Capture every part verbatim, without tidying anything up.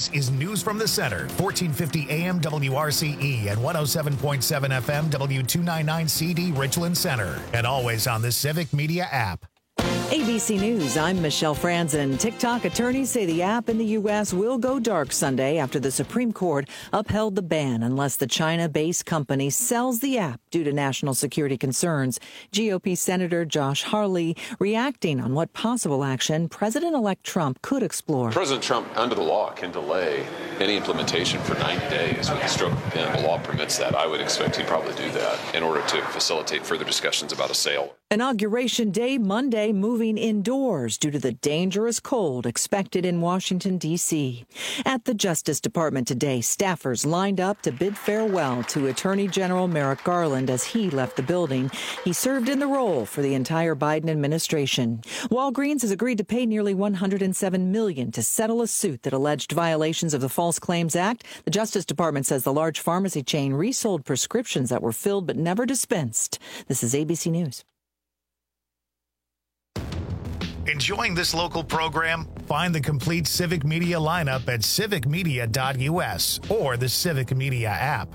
This is News from the Center, fourteen fifty A M W R C E and one oh seven point seven F M W two ninety-nine C D Richland Center, and always on the Civic Media app. A B C News, I'm Michelle Franzen. TikTok attorneys say the app in the U S will go dark Sunday after the Supreme Court upheld the ban unless the China-based company sells the app due to national security concerns. G O P Senator Josh Hawley reacting on what possible action President-elect Trump could explore. President Trump, under the law, can delay any implementation for ninety days with the stroke of a pen. The law permits that. I would expect he'd probably do that in order to facilitate further discussions about a sale. Inauguration Day Monday moving indoors due to the dangerous cold expected in Washington, D C. At the Justice Department today, staffers lined up to bid farewell to Attorney General Merrick Garland as he left the building. He served in the role for the entire Biden administration. Walgreens has agreed to pay nearly one hundred seven million dollars to settle a suit that alleged violations of the False Claims Act. The Justice Department says the large pharmacy chain resold prescriptions that were filled but never dispensed. This is A B C News. Enjoying this local program? Find the complete Civic Media lineup at civic media dot U S or the Civic Media app.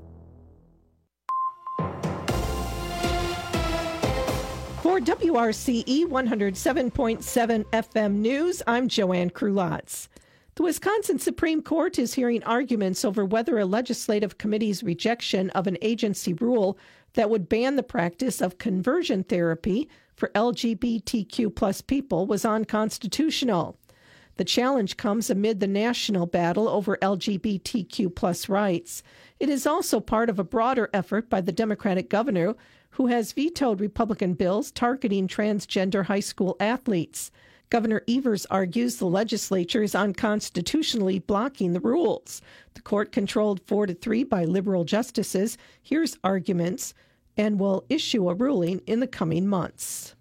For W R C E one oh seven point seven F M News, I'm Joanne Krulotz. The Wisconsin Supreme Court is hearing arguments over whether a legislative committee's rejection of an agency rule that would ban the practice of conversion therapy for L G B T Q plus people was unconstitutional. The challenge comes amid the national battle over L G B T Q plus rights. It is also part of a broader effort by the Democratic governor, who has vetoed Republican bills targeting transgender high school athletes. Governor Evers argues the legislature is unconstitutionally blocking the rules. The court, controlled four to three by liberal justices, hears arguments and will issue a ruling in the coming months.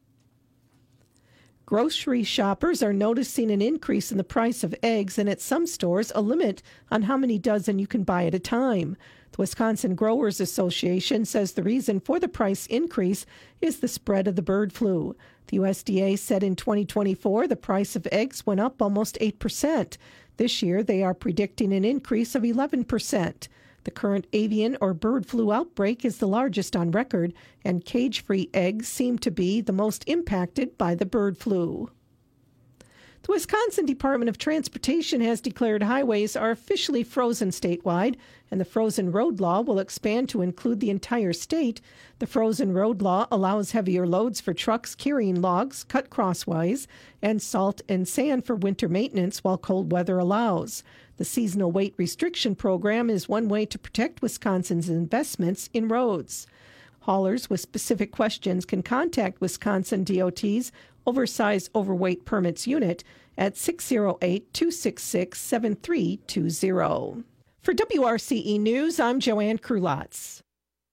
Grocery shoppers are noticing an increase in the price of eggs, and at some stores, a limit on how many dozen you can buy at a time. The Wisconsin Growers Association says the reason for the price increase is the spread of the bird flu. The U S D A said in twenty twenty-four the price of eggs went up almost eight percent. This year they are predicting an increase of eleven percent. The current avian or bird flu outbreak is the largest on record, and cage-free eggs seem to be the most impacted by the bird flu. The Wisconsin Department of Transportation has declared highways are officially frozen statewide, and the frozen road law will expand to include the entire state. The frozen road law allows heavier loads for trucks carrying logs cut crosswise and salt and sand for winter maintenance while cold weather allows. The seasonal weight restriction program is one way to protect Wisconsin's investments in roads. Haulers with specific questions can contact Wisconsin D O T's Oversized Overweight Permits Unit at six oh eight, two six six, seven three two zero. For W R C E News, I'm Joanne Krulotz.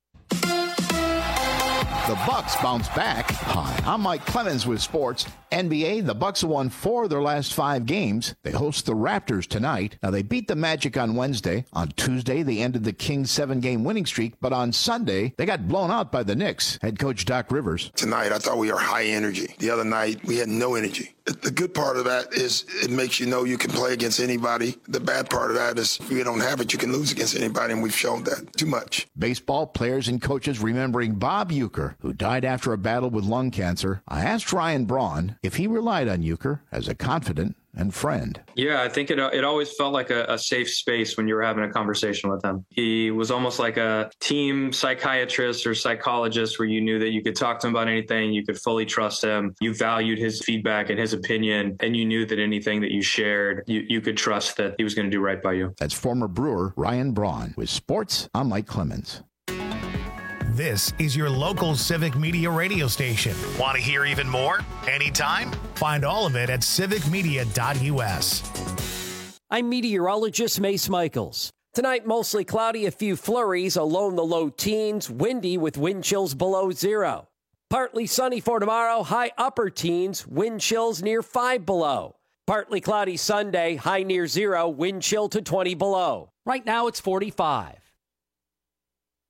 The Bucks bounce back. Hi, I'm Mike Clemens with sports. N B A, the Bucks have won four of their last five games. They host the Raptors tonight. Now, they beat the Magic on Wednesday. On Tuesday, they ended the Kings' seven-game winning streak. But on Sunday, they got blown out by the Knicks. Head coach Doc Rivers. Tonight, I thought we were high energy. The other night, we had no energy. The good part of that is it makes you know you can play against anybody. The bad part of that is if you don't have it, you can lose against anybody, and we've shown that too much. Baseball players and coaches remembering Bob Uecker, who died after a battle with lung cancer. I asked Ryan Braun if he relied on Uecker as a confidant and friend. Yeah, I think it it always felt like a, a safe space when you were having a conversation with him. He was almost like a team psychiatrist or psychologist where you knew that you could talk to him about anything, you could fully trust him, you valued his feedback and his opinion, and you knew that anything that you shared, you, you could trust that he was going to do right by you. That's former Brewer Ryan Braun. With sports, I'm Mike Clemens. This is your local Civic Media radio station. Want to hear even more? Anytime? Find all of it at civic media dot U S. I'm meteorologist Mace Michaels. Tonight, mostly cloudy, a few flurries, along the low teens, windy with wind chills below zero. Partly sunny for tomorrow, high upper teens, wind chills near five below. Partly cloudy Sunday, high near zero, wind chill to twenty below. Right now, it's forty-five.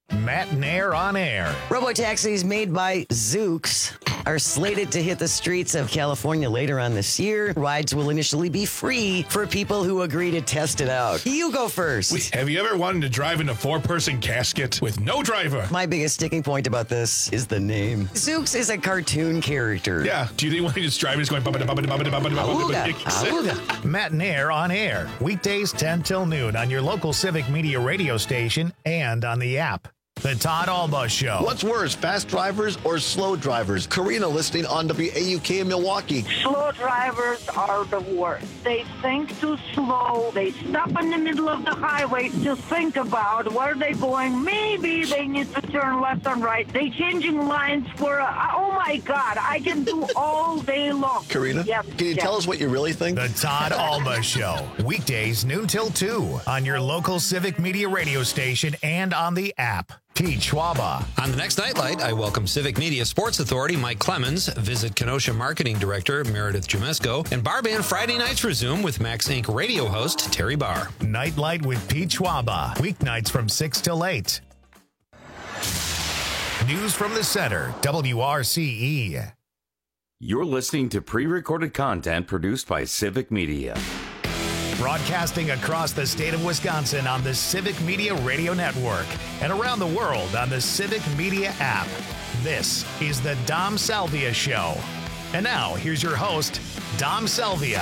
Matt and Air on Air. Robotaxis made by Zoox are slated to hit the streets of California later on this year. Rides will initially be free for people who agree to test it out. You go first. Wait, have you ever wanted to drive in a four-person casket with no driver? My biggest sticking point about this is the name. Zoox is a cartoon character. Yeah. Do you think when he just driving is going... Awooga. Awooga. Matt and Air on Air. Weekdays ten till noon on your local Civic Media radio station and on the app. The Todd Alba Show. What's worse, fast drivers or slow drivers? Karina listening on W A U K in Milwaukee. Slow drivers are the worst. They think too slow. They stop in the middle of the highway to think about where they're going. Maybe they need to turn left and right. They changing lines for, a, oh my God, I can do all day long. Karina, yep, can you yep. tell us what you really think? The Todd Alba Show. Weekdays noon till two on your local Civic Media radio station and on the app. Pete Schwaba. On the next Nightlight, I welcome Civic Media Sports Authority Mike Clemens, visit Kenosha Marketing Director Meredith Jumesko, and Bar Band Friday nights resume with Max Incorporated radio host Terry Barr. Nightlight with Pete Schwaba. Weeknights from six till eight. News from the Center, W R C E. You're listening to pre-recorded content produced by Civic Media. Broadcasting across the state of Wisconsin on the Civic Media Radio Network and around the world on the Civic Media app. This is the Dom Salvia Show. And now, here's your host, Dom Salvia.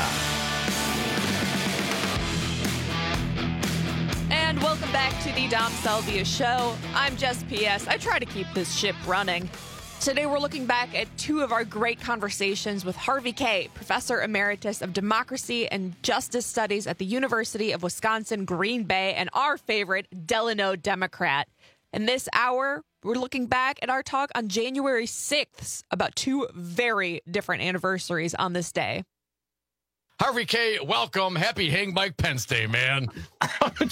And welcome back to the Dom Salvia Show. I'm Jess P S. I try to keep this ship running. Today, we're looking back at two of our great conversations with Harvey Kaye, Professor Emeritus of Democracy and Justice Studies at the University of Wisconsin, Green Bay, and our favorite Delano Democrat. In this hour, we're looking back at our talk on January sixth about two very different anniversaries on this day. Harvey Kaye, welcome. Happy Hang Mike Pence Day, man. Oh,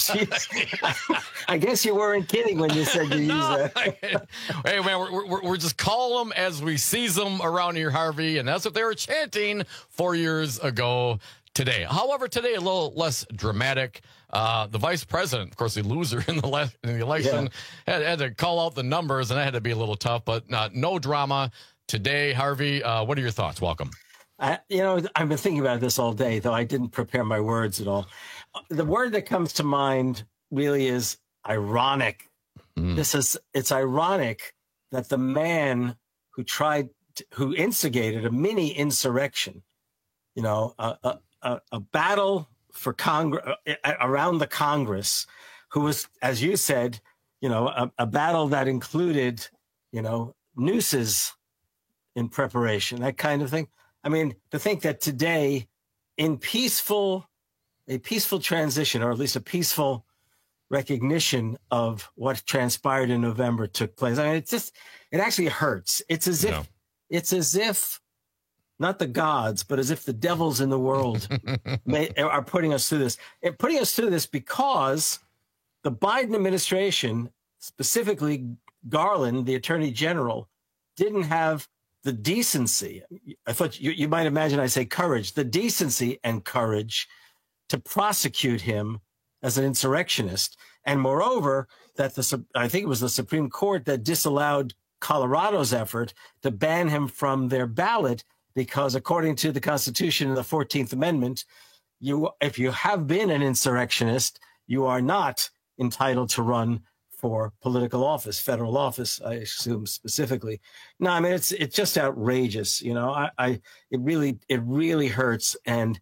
jeez. I guess you weren't kidding when you said you use no, that. Hey, man, we're, we're, we're just calling them as we seize them around here, Harvey, and that's what they were chanting four years ago today. However, today, a little less dramatic. Uh, the vice president, of course, the loser in the, le- in the election, yeah. had, had to call out the numbers, and that had to be a little tough, but uh, no drama today. Harvey, uh, what are your thoughts? Welcome. I, you know, I've been thinking about this all day, though I didn't prepare my words at all. The word that comes to mind really is ironic. Mm. This is, it's ironic that the man who tried, to, who instigated a mini insurrection, you know, a, a, a battle for Congress, around the Congress, who was, as you said, you know, a, a battle that included, you know, nooses in preparation, that kind of thing. I mean, to think that today, in peaceful, a peaceful transition, or at least a peaceful recognition of what transpired in November took place. I mean, it's just, it actually hurts. It's as if, yeah. it's as if, not the gods, but as if the devils in the world may, are putting us through this. And putting us through this because the Biden administration, specifically Garland, the Attorney General, didn't have the decency, I thought you, you might imagine I say courage, the decency and courage to prosecute him as an insurrectionist. And moreover, that the I think it was the Supreme Court that disallowed Colorado's effort to ban him from their ballot because according to the Constitution and the fourteenth Amendment, you if you have been an insurrectionist, you are not entitled to run for political office, federal office, I assume specifically. No, I mean, it's it's just outrageous. You know, I, I it really it really hurts. And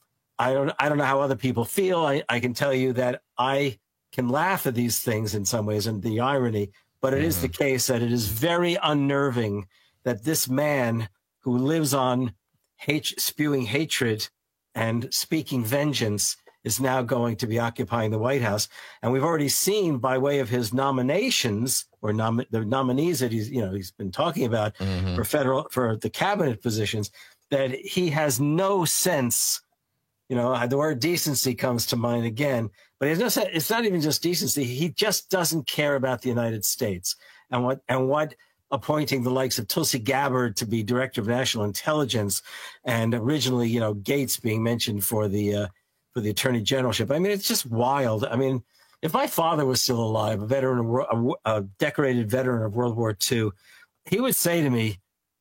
I don't I don't know how other people feel. I, I can tell you that I can laugh at these things in some ways and the irony, but it mm-hmm. is the case that it is very unnerving that this man who lives on hate, spewing hatred and speaking vengeance is now going to be occupying the White House. And we've already seen by way of his nominations or nom- the nominees that he's, you know, he's been talking about mm-hmm. for federal, for the cabinet positions, that he has no sense, you know, the word decency comes to mind again, but it's not, it's not even just decency. He just doesn't care about the United States and what, and what appointing the likes of Tulsi Gabbard to be director of national intelligence. And originally, you know, Gates being mentioned for the, uh, for the attorney generalship. I mean, it's just wild. I mean, if my father was still alive, a veteran, of, wor- a, a decorated veteran of World War Two, he would say to me,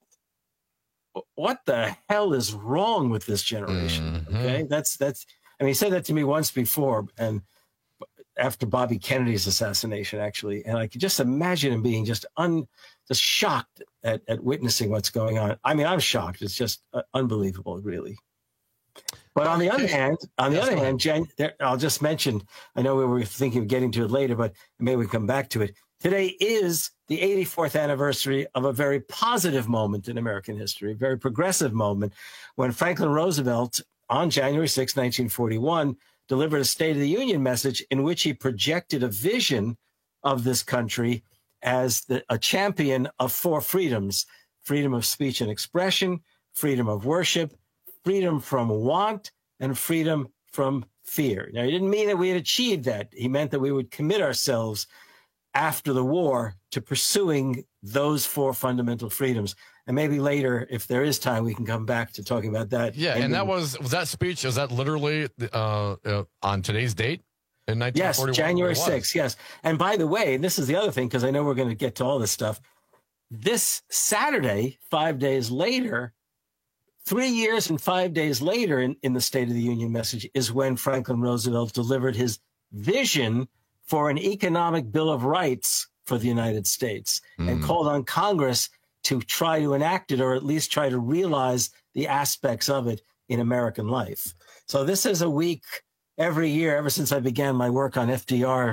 what the hell is wrong with this generation? Mm-hmm. Okay. That's, that's, I mean, he said that to me once before, and after Bobby Kennedy's assassination, actually. And I could just imagine him being just un, just shocked at, at witnessing what's going on. I mean, I'm shocked. It's just uh, unbelievable, really. But on the other hand, on the That's other right. hand, Jen, there, I'll just mention, I know we were thinking of getting to it later, but maybe we come back to it. Today is the eighty-fourth anniversary of a very positive moment in American history, a very progressive moment, when Franklin Roosevelt, on January sixth, nineteen forty-one, delivered a State of the Union message in which he projected a vision of this country as the, a champion of four freedoms: freedom of speech and expression, freedom of worship, freedom from want, and freedom from fear. Now, he didn't mean that we had achieved that. He meant that we would commit ourselves after the war to pursuing those four fundamental freedoms. And maybe later, if there is time, we can come back to talking about that. Yeah, and, and that was, was that speech, is that literally uh, uh, on today's date? In nineteen forty-one? Yes, January sixth, yes. And by the way, this is the other thing, because I know we're going to get to all this stuff. This Saturday, five days later, three years and five days later in, in the State of the Union message is when Franklin Roosevelt delivered his vision for an economic Bill of Rights for the United States mm. and called on Congress to try to enact it, or at least try to realize the aspects of it in American life. So this is a week every year, ever since I began my work on F D R,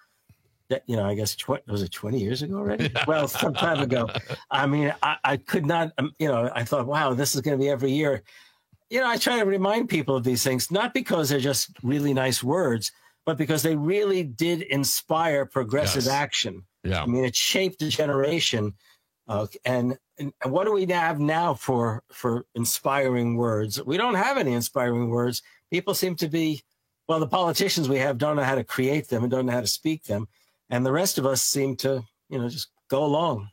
you know, I guess, tw- was it twenty years ago already? Yeah. Well, some time ago. I mean, I, I could not, um, you know, I thought, wow, this is going to be every year. You know, I try to remind people of these things, not because they're just really nice words, but because they really did inspire progressive yes. action. Yeah. I mean, it shaped a generation. Uh, and, and what do we have now for, for inspiring words? We don't have any inspiring words. People seem to be, well, the politicians we have don't know how to create them and don't know how to speak them. And the rest of us seem to, you know, just go along.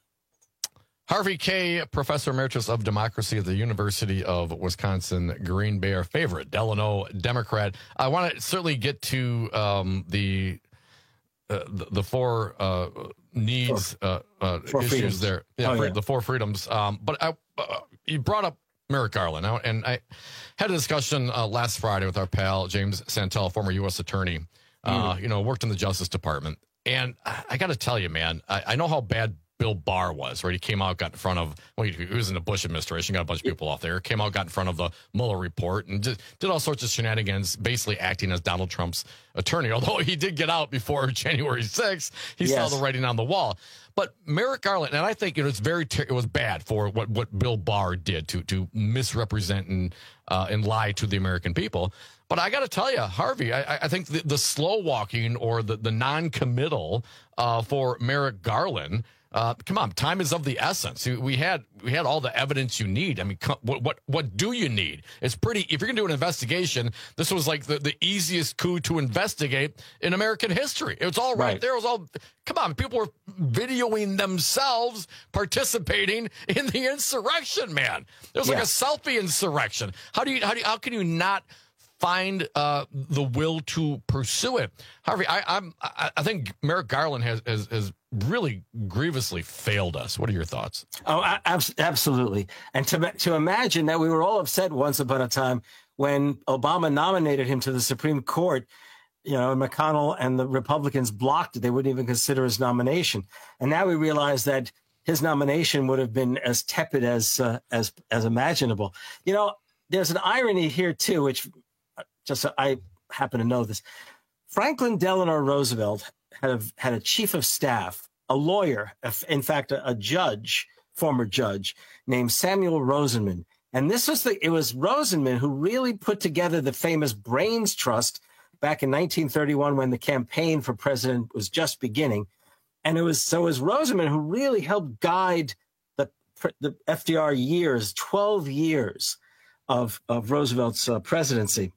Harvey Kaye, Professor Emeritus of Democracy at the University of Wisconsin, Green Bay, our favorite Delano Democrat. I want to certainly get to um, the, uh, the the four uh, needs uh, uh, four issues freedoms. there. Yeah, oh, for yeah, the four freedoms. Um, but I, uh, you brought up Merrick Garland, and I had a discussion uh, last Friday with our pal James Santel, former U S attorney. Uh, mm. You know, worked in the Justice Department. And I, I got to tell you, man, I, I know how bad Bill Barr was, right? He came out, got in front of, well, he, he was in the Bush administration, got a bunch of people off there, came out, got in front of the Mueller report, and just did all sorts of shenanigans, basically acting as Donald Trump's attorney. Although he did get out before January sixth, he yes. saw the writing on the wall. But Merrick Garland, and I think you know, it's very ter- it was bad for what, what Bill Barr did to to misrepresent and uh, and lie to the American people. But I got to tell you, Harvey, I, I think the, the slow walking or the, the non-committal uh, for Merrick Garland, uh, come on, time is of the essence. We had we had all the evidence you need. I mean, what what what do you need? It's pretty. If you're going to do an investigation, this was like the, the easiest coup to investigate in American history. It was all right, right there. It was all. Come on, people were videoing themselves participating in the insurrection. Man, it was yeah. like a selfie insurrection. How do you how do you, how can you not find uh, the will to pursue it? Harvey, I, I'm, I, I think Merrick Garland has, has, has really grievously failed us. What are your thoughts? Oh, ab- absolutely. And to, to imagine that we were all upset once upon a time when Obama nominated him to the Supreme Court, you know, McConnell and the Republicans blocked it. They wouldn't even consider his nomination. And now we realize that his nomination would have been as tepid as, uh, as, as imaginable. You know, there's an irony here too, which just so I happen to know this. Franklin Delano Roosevelt had a, had a chief of staff, a lawyer, in fact, a, a judge, former judge, named Samuel Rosenman. And this was the, it was Rosenman who really put together the famous Brains Trust back in nineteen thirty-one when the campaign for president was just beginning. And it was, so it was Rosenman who really helped guide the, the F D R years, twelve years of, of Roosevelt's uh, presidency.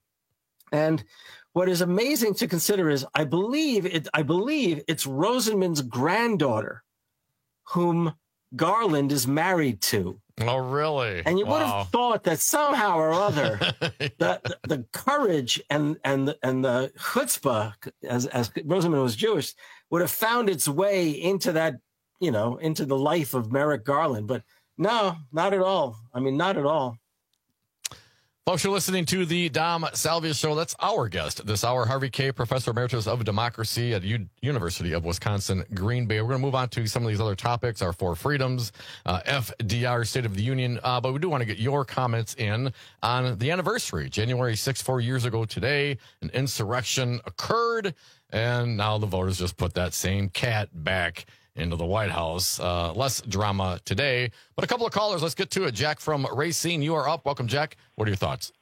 And what is amazing to consider is, I believe it. I believe it's Rosenman's granddaughter, whom Garland is married to. Oh, really? And you wow. would have thought that somehow or other, the, the the courage and and the, and the chutzpah, as as Rosenman was Jewish, would have found its way into that, you know, into the life of Merrick Garland. But no, not at all. I mean, not at all. Folks, you're listening to the Dom Salvia Show. That's our guest this hour, Harvey Kaye, Professor Emeritus of Democracy at U- University of Wisconsin, Green Bay. We're going to move on to some of these other topics, our four freedoms, uh, F D R, State of the Union. Uh, but we do want to get your comments in on the anniversary. January sixth, four years ago today, an insurrection occurred, and now the voters just put that same cat back into the White House. Uh, less drama today, but a couple of callers. Let's get to it. Jack from Racine, you are up. Welcome, Jack. What are your thoughts?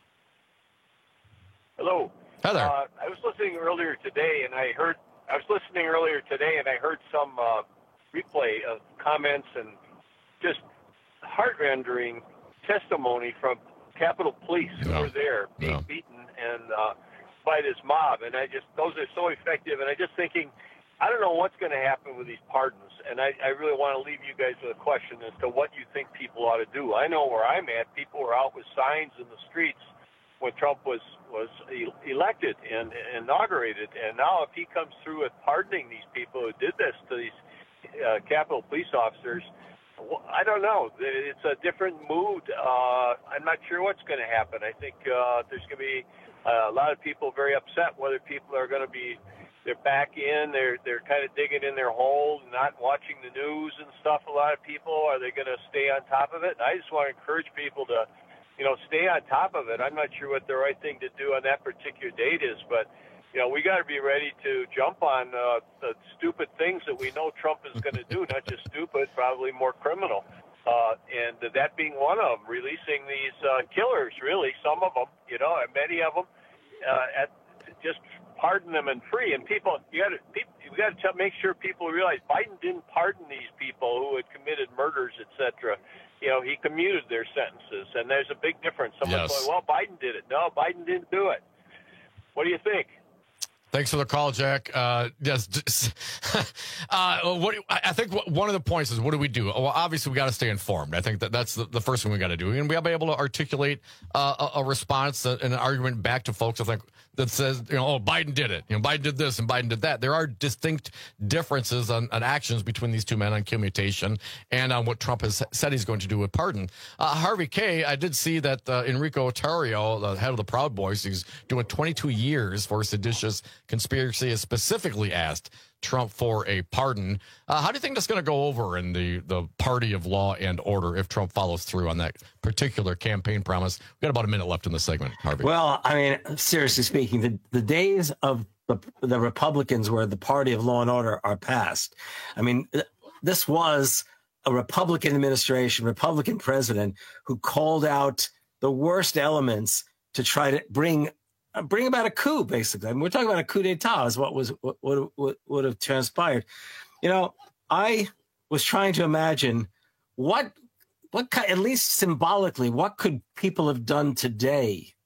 Hello. Hi there. Uh, I was listening earlier today, and I heard. I was listening earlier today, and I heard some uh, replay of comments and just heart-rending testimony from Capitol Police who Yeah. were there being Yeah. beaten and uh, by this mob. And I just those are so effective. And I just thinking, I don't know what's going to happen with these pardons, and I, I really want to leave you guys with a question as to what you think people ought to do. I know where I'm at. People were out with signs in the streets when Trump was was elected and inaugurated, and now if he comes through with pardoning these people who did this to these uh, Capitol Police officers, well, I don't know. It's a different mood. Uh, I'm not sure what's going to happen. I think uh, there's going to be uh, a lot of people very upset whether people are going to be. They're back in. They're they're kind of digging in their hole, not watching the news and stuff. A lot of people, are they going to stay on top of it? And I just want to encourage people to, you know, stay on top of it. I'm not sure what the right thing to do on that particular date is, but you know, we got to be ready to jump on uh, the stupid things that we know Trump is going to do. Not just stupid, probably more criminal. Uh, and that being one of them, releasing these uh, killers. Really, some of them, you know, and many of them, uh, at just. Pardon them and free, and people, you got to, you got to make sure people realize Biden didn't pardon these people who had committed murders, et cetera. You know, he commuted their sentences, and there's a big difference. Someone's Yes. going, well, Biden did it. No, Biden didn't do it. What do you think? Thanks for the call, Jack. Uh, yes, uh, what I think one of the points is, what do we do? Well, obviously, we got to stay informed. I think that that's the, the first thing we got to do, and we got to be able to articulate uh, a, a response and an argument back to folks. I think that says, you know, oh, Biden did it. You know, Biden did this and Biden did that. There are distinct differences on, on actions between these two men on commutation and on what Trump has said he's going to do with pardon. Uh, Harvey Kaye, I did see that uh, Enrico Tarrio, the head of the Proud Boys, he's doing twenty-two years for seditious conspiracy, has specifically asked Trump for a pardon. Uh, how do you think that's going to go over in the, the party of law and order if Trump follows through on that particular campaign promise? We've got about a minute left in the segment, Harvey. Well, I mean, seriously speaking, the, the days of the, the Republicans where the party of law and order are past. I mean, this was a Republican administration, Republican president who called out the worst elements to try to bring bring about a coup, basically. I mean, we're talking about a coup d'etat is what was what, what, what would have transpired. You know, I was trying to imagine what what at least symbolically, what could people have done today,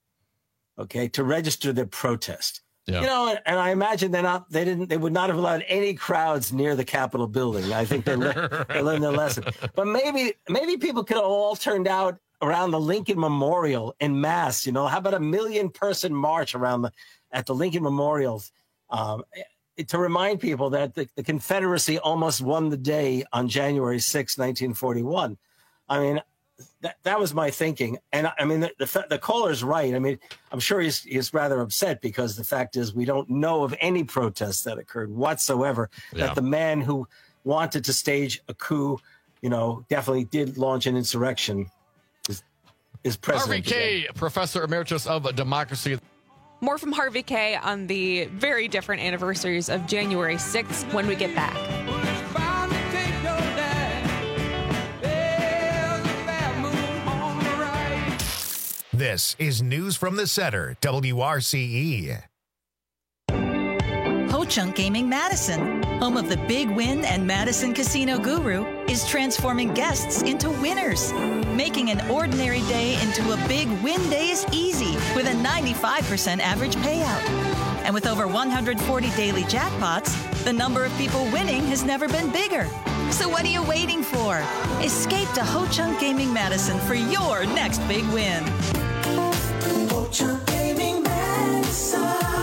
okay, to register their protest. Yeah. You know, and, and I imagine they're not, they didn't, they would not have allowed any crowds near the Capitol building. I think they, le- they learned their lesson. But maybe, maybe people could have all turned out around the Lincoln Memorial en masse. You know, how about a million person march around the, at the Lincoln Memorial um, to remind people that the, the Confederacy almost won the day on January sixth, nineteen forty-one. I mean, That that was my thinking, and I mean the the, the caller's right. I mean, I'm sure he's he's rather upset because the fact is we don't know of any protests that occurred whatsoever. Yeah. That the man who wanted to stage a coup, you know, definitely did launch an insurrection. Is, is president Harvey Kaye, again. Professor Emeritus of Democracy. More from Harvey Kaye on the very different anniversaries of January sixth when we get back. This is News from the Center, W R C E. Ho-Chunk Gaming Madison, home of the Big Win and Madison Casino Guru, is transforming guests into winners. Making an ordinary day into a big win day is easy with a ninety-five percent average payout. And with over one hundred forty daily jackpots, the number of people winning has never been bigger. So what are you waiting for? Escape to Ho Chunk Gaming Madison for your next big win. Ho Chunk Gaming Madison.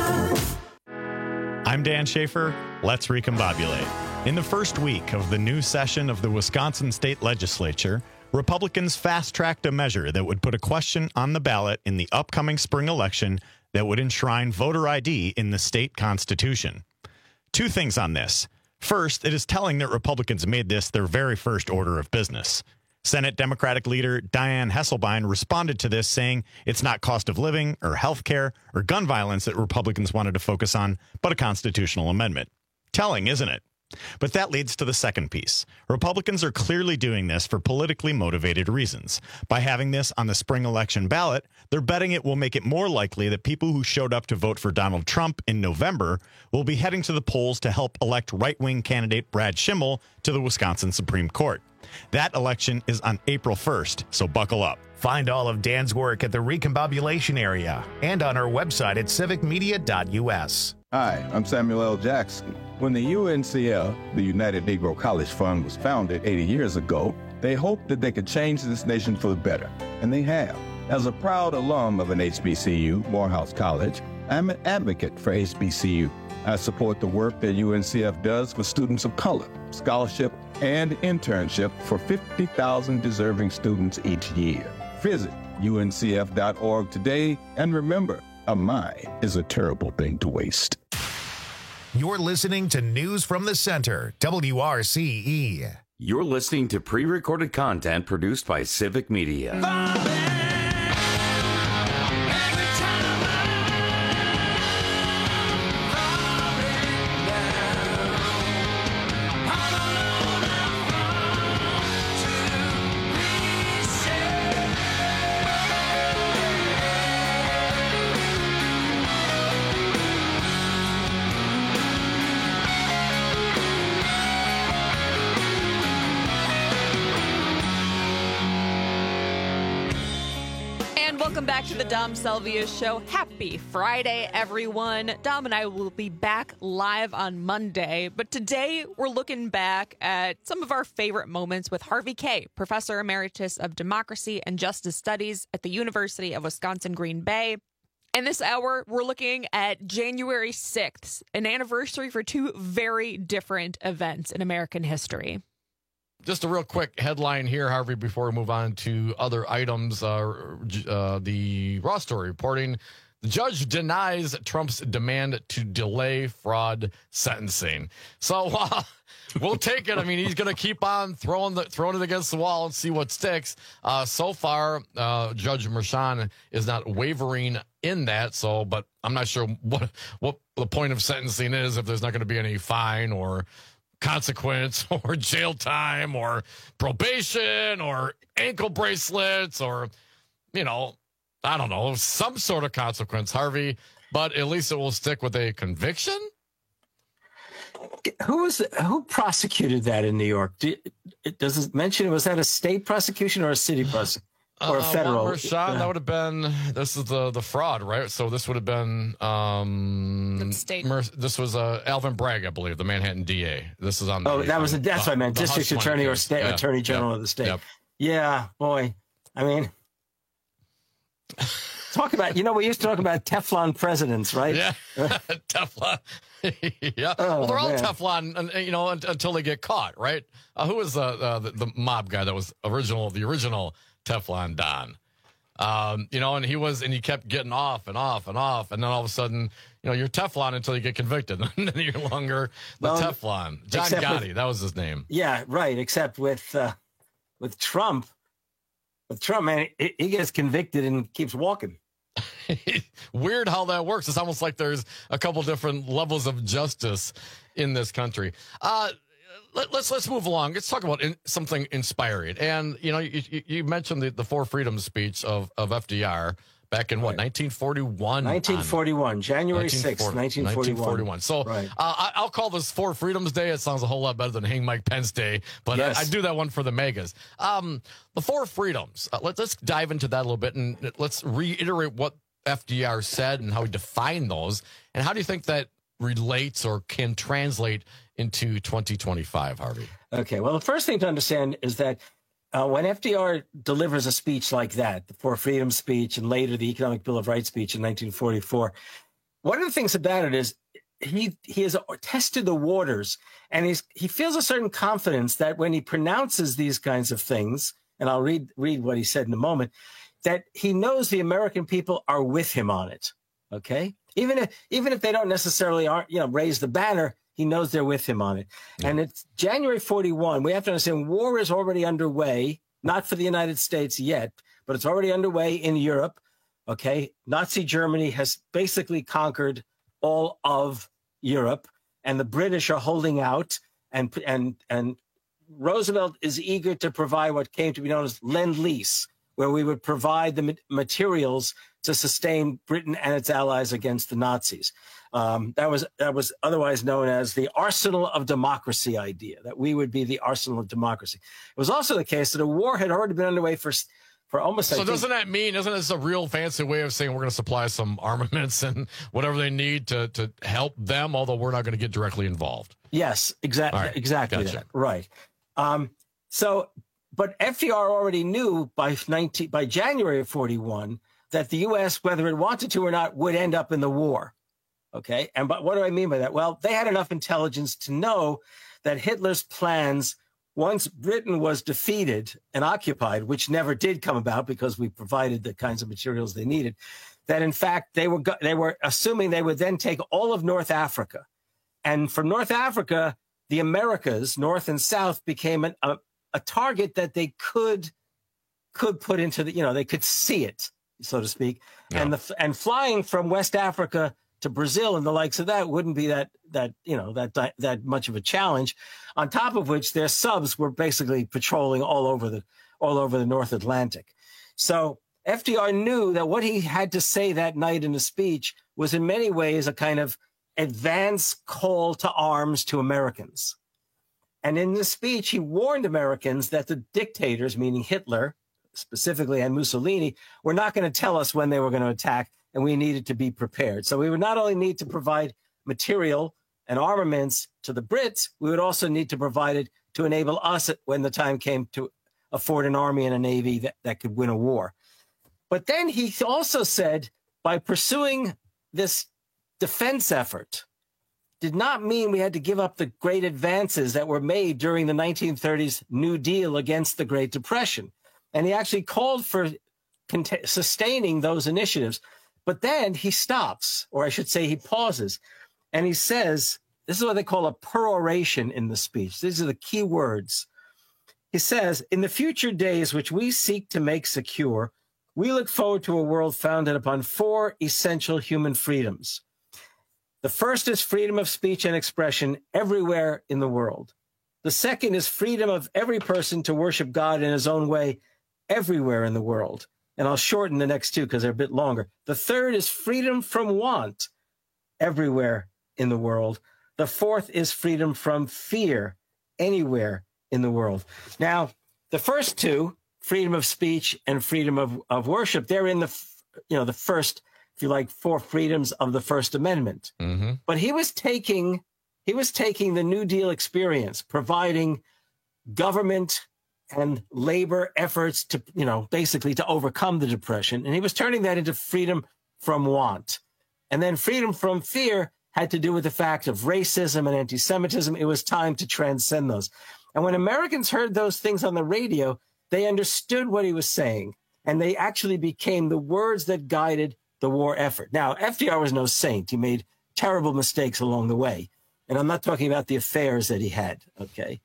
I'm Dan Schaefer. Let's recombobulate. In the first week of the new session of the Wisconsin State Legislature, Republicans fast-tracked a measure that would put a question on the ballot in the upcoming spring election that would enshrine voter I D in the state constitution. Two things on this. First, it is telling that Republicans made this their very first order of business. Senate Democratic leader Dianne Hesselbein responded to this saying it's not cost of living or health care or gun violence that Republicans wanted to focus on, but a constitutional amendment. Telling, isn't it? But that leads to the second piece. Republicans are clearly doing this for politically motivated reasons. By having this on the spring election ballot, they're betting it will make it more likely that people who showed up to vote for Donald Trump in November will be heading to the polls to help elect right-wing candidate Brad Schimmel to the Wisconsin Supreme Court. That election is on April first, so buckle up. Find all of Dan's work at the Recombobulation area and on our website at civic media dot u s. Hi, I'm Samuel L. Jackson. When the U N C F, the United Negro College Fund, was founded eighty years ago, they hoped that they could change this nation for the better, and they have. As a proud alum of an H B C U, Morehouse College, I'm an advocate for H B C U. I support the work that U N C F does for students of color, scholarship, and internship for fifty thousand deserving students each year. Visit U N C F dot org today, and remember, a mind is a terrible thing to waste. You're listening to News from the Center, W R C E. You're listening to pre-recorded content produced by Civic Media. Welcome back to the Dom Salvia Show. Happy Friday, everyone. Dom and I will be back live on Monday, but today we're looking back at some of our favorite moments with Harvey Kaye, Professor Emeritus of Democracy and Justice Studies at the University of Wisconsin-Green Bay. And this hour, we're looking at January sixth, an anniversary for two very different events in American history. Just a real quick headline here, Harvey, before we move on to other items. Uh, uh, the Raw Story reporting, the judge denies Trump's demand to delay fraud sentencing. So uh, we'll take it. I mean, he's going to keep on throwing the throwing it against the wall and see what sticks. Uh, so far, uh, Judge Merchan is not wavering in that. So, but I'm not sure what what the point of sentencing is if there's not going to be any fine or consequence or jail time or probation or ankle bracelets or, you know, I don't know, some sort of consequence, Harvey, but at least it will stick with a conviction. Who was who prosecuted that in New York? Do, does it mention, was that a state prosecution or a city prosecution? Or a federal? Uh, Merchan, that would have been, this is the, the fraud, right? So this would have been, um, state. Mer- this was uh, Alvin Bragg, I believe, the Manhattan D A. This is on the. Oh, that was, a, that's uh, what I meant, district attorney or state yeah. attorney general yep. of the state. Yep. Yeah, boy. I mean, talk about, you know, we used to talk about Teflon presidents, right? Yeah, Teflon. yeah, oh, well, they're all man. Teflon, you know, until they get caught, right? Uh, who was uh, uh, the, the mob guy that was original, the original Teflon Don? Um, you know, and he was, and he kept getting off and off and off, and then all of a sudden, you know, you're Teflon until you get convicted, and then you're no longer the well, Teflon. John Gotti, with, that was his name. Yeah, right. Except with uh, with Trump, with Trump, man, he, he gets convicted and keeps walking. Weird how that works. It's almost like there's a couple different levels of justice in this country. Uh, let, let's let's move along. Let's talk about in, something inspiring. And you know, you, you, you mentioned the, the Four Freedoms speech of, of F D R back in what, right. nineteen forty-one? nineteen forty-one, January sixth, nineteen forty-one. nineteen forty-one. So right. uh, I, I'll call this Four Freedoms Day. It sounds a whole lot better than Hang Mike Pence Day, but yes. I, I do that one for the megas. Um, the Four Freedoms. Uh, let, let's dive into that a little bit, and let's reiterate what F D R said and how he defined those. And how do you think that relates or can translate into twenty twenty-five, Harvey? Okay, well, the first thing to understand is that uh, when F D R delivers a speech like that, the For Freedom speech and later the Economic Bill of Rights speech in nineteen forty-four, one of the things about it is he he has tested the waters, and he's he feels a certain confidence that when he pronounces these kinds of things, and I'll read read what he said in a moment, that he knows the American people are with him on it. Okay, even if even if they don't necessarily aren't you know raise the banner, he knows they're with him on it. Yeah. And it's January forty-one. We have to understand war is already underway, not for the United States yet, but it's already underway in Europe. Okay, Nazi Germany has basically conquered all of Europe, and the British are holding out, and and and Roosevelt is eager to provide what came to be known as Lend-Lease, where we would provide the materials to sustain Britain and its allies against the Nazis. Um, that was that was otherwise known as the arsenal of democracy idea, that we would be the arsenal of democracy. It was also the case that a war had already been underway for for almost. So I doesn't think, that mean, isn't this a real fancy way of saying we're going to supply some armaments and whatever they need to to help them, although we're not going to get directly involved? Yes, exactly, right. exactly Gotcha. that. Right. Um, so, but F D R already knew by nineteen by January of forty-one that the U S, whether it wanted to or not, would end up in the war. Okay. And but what do I mean by that? Well, they had enough intelligence to know that Hitler's plans, once Britain was defeated and occupied, which never did come about because we provided the kinds of materials they needed, that in fact they were they were assuming they would then take all of North Africa. And from North Africa, the Americas, North and South, became an, a, a target that they could could put into the, you know, they could see it, so to speak. Yeah. And the and flying from West Africa to Brazil and the likes of that wouldn't be that that you know that that much of a challenge. On top of which, their subs were basically patrolling all over the all over the North Atlantic. So F D R knew that what he had to say that night in the speech was in many ways a kind of advance call to arms to Americans. And in this speech, he warned Americans that the dictators, meaning Hitler specifically and Mussolini, were not going to tell us when they were going to attack, and we needed to be prepared. So we would not only need to provide material and armaments to the Brits, we would also need to provide it to enable us, when the time came, to afford an army and a navy that, that could win a war. But then he also said, by pursuing this defense effort, did not mean we had to give up the great advances that were made during the nineteen thirties New Deal against the Great Depression. And he actually called for cont- sustaining those initiatives. But then he stops, or I should say he pauses, and he says, this is what they call a peroration in the speech. These are the key words. He says, in the future days which we seek to make secure, we look forward to a world founded upon four essential human freedoms. The first is freedom of speech and expression everywhere in the world. The second is freedom of every person to worship God in his own way everywhere in the world. And I'll shorten the next two because they're a bit longer. The third is freedom from want everywhere in the world. The fourth is freedom from fear anywhere in the world. Now, the first two, freedom of speech and freedom of, of worship, they're in the, you know, the first, if you like, four freedoms of the First Amendment. Mm-hmm. But he was taking, he was taking the New Deal experience, providing government and labor efforts to, you know, basically to overcome the Depression. And he was turning that into freedom from want. And then freedom from fear had to do with the fact of racism and anti-Semitism. It was time to transcend those. And when Americans heard those things on the radio, they understood what he was saying. And they actually became the words that guided the war effort. Now, F D R was no saint. He made terrible mistakes along the way. And I'm not talking about the affairs that he had, okay?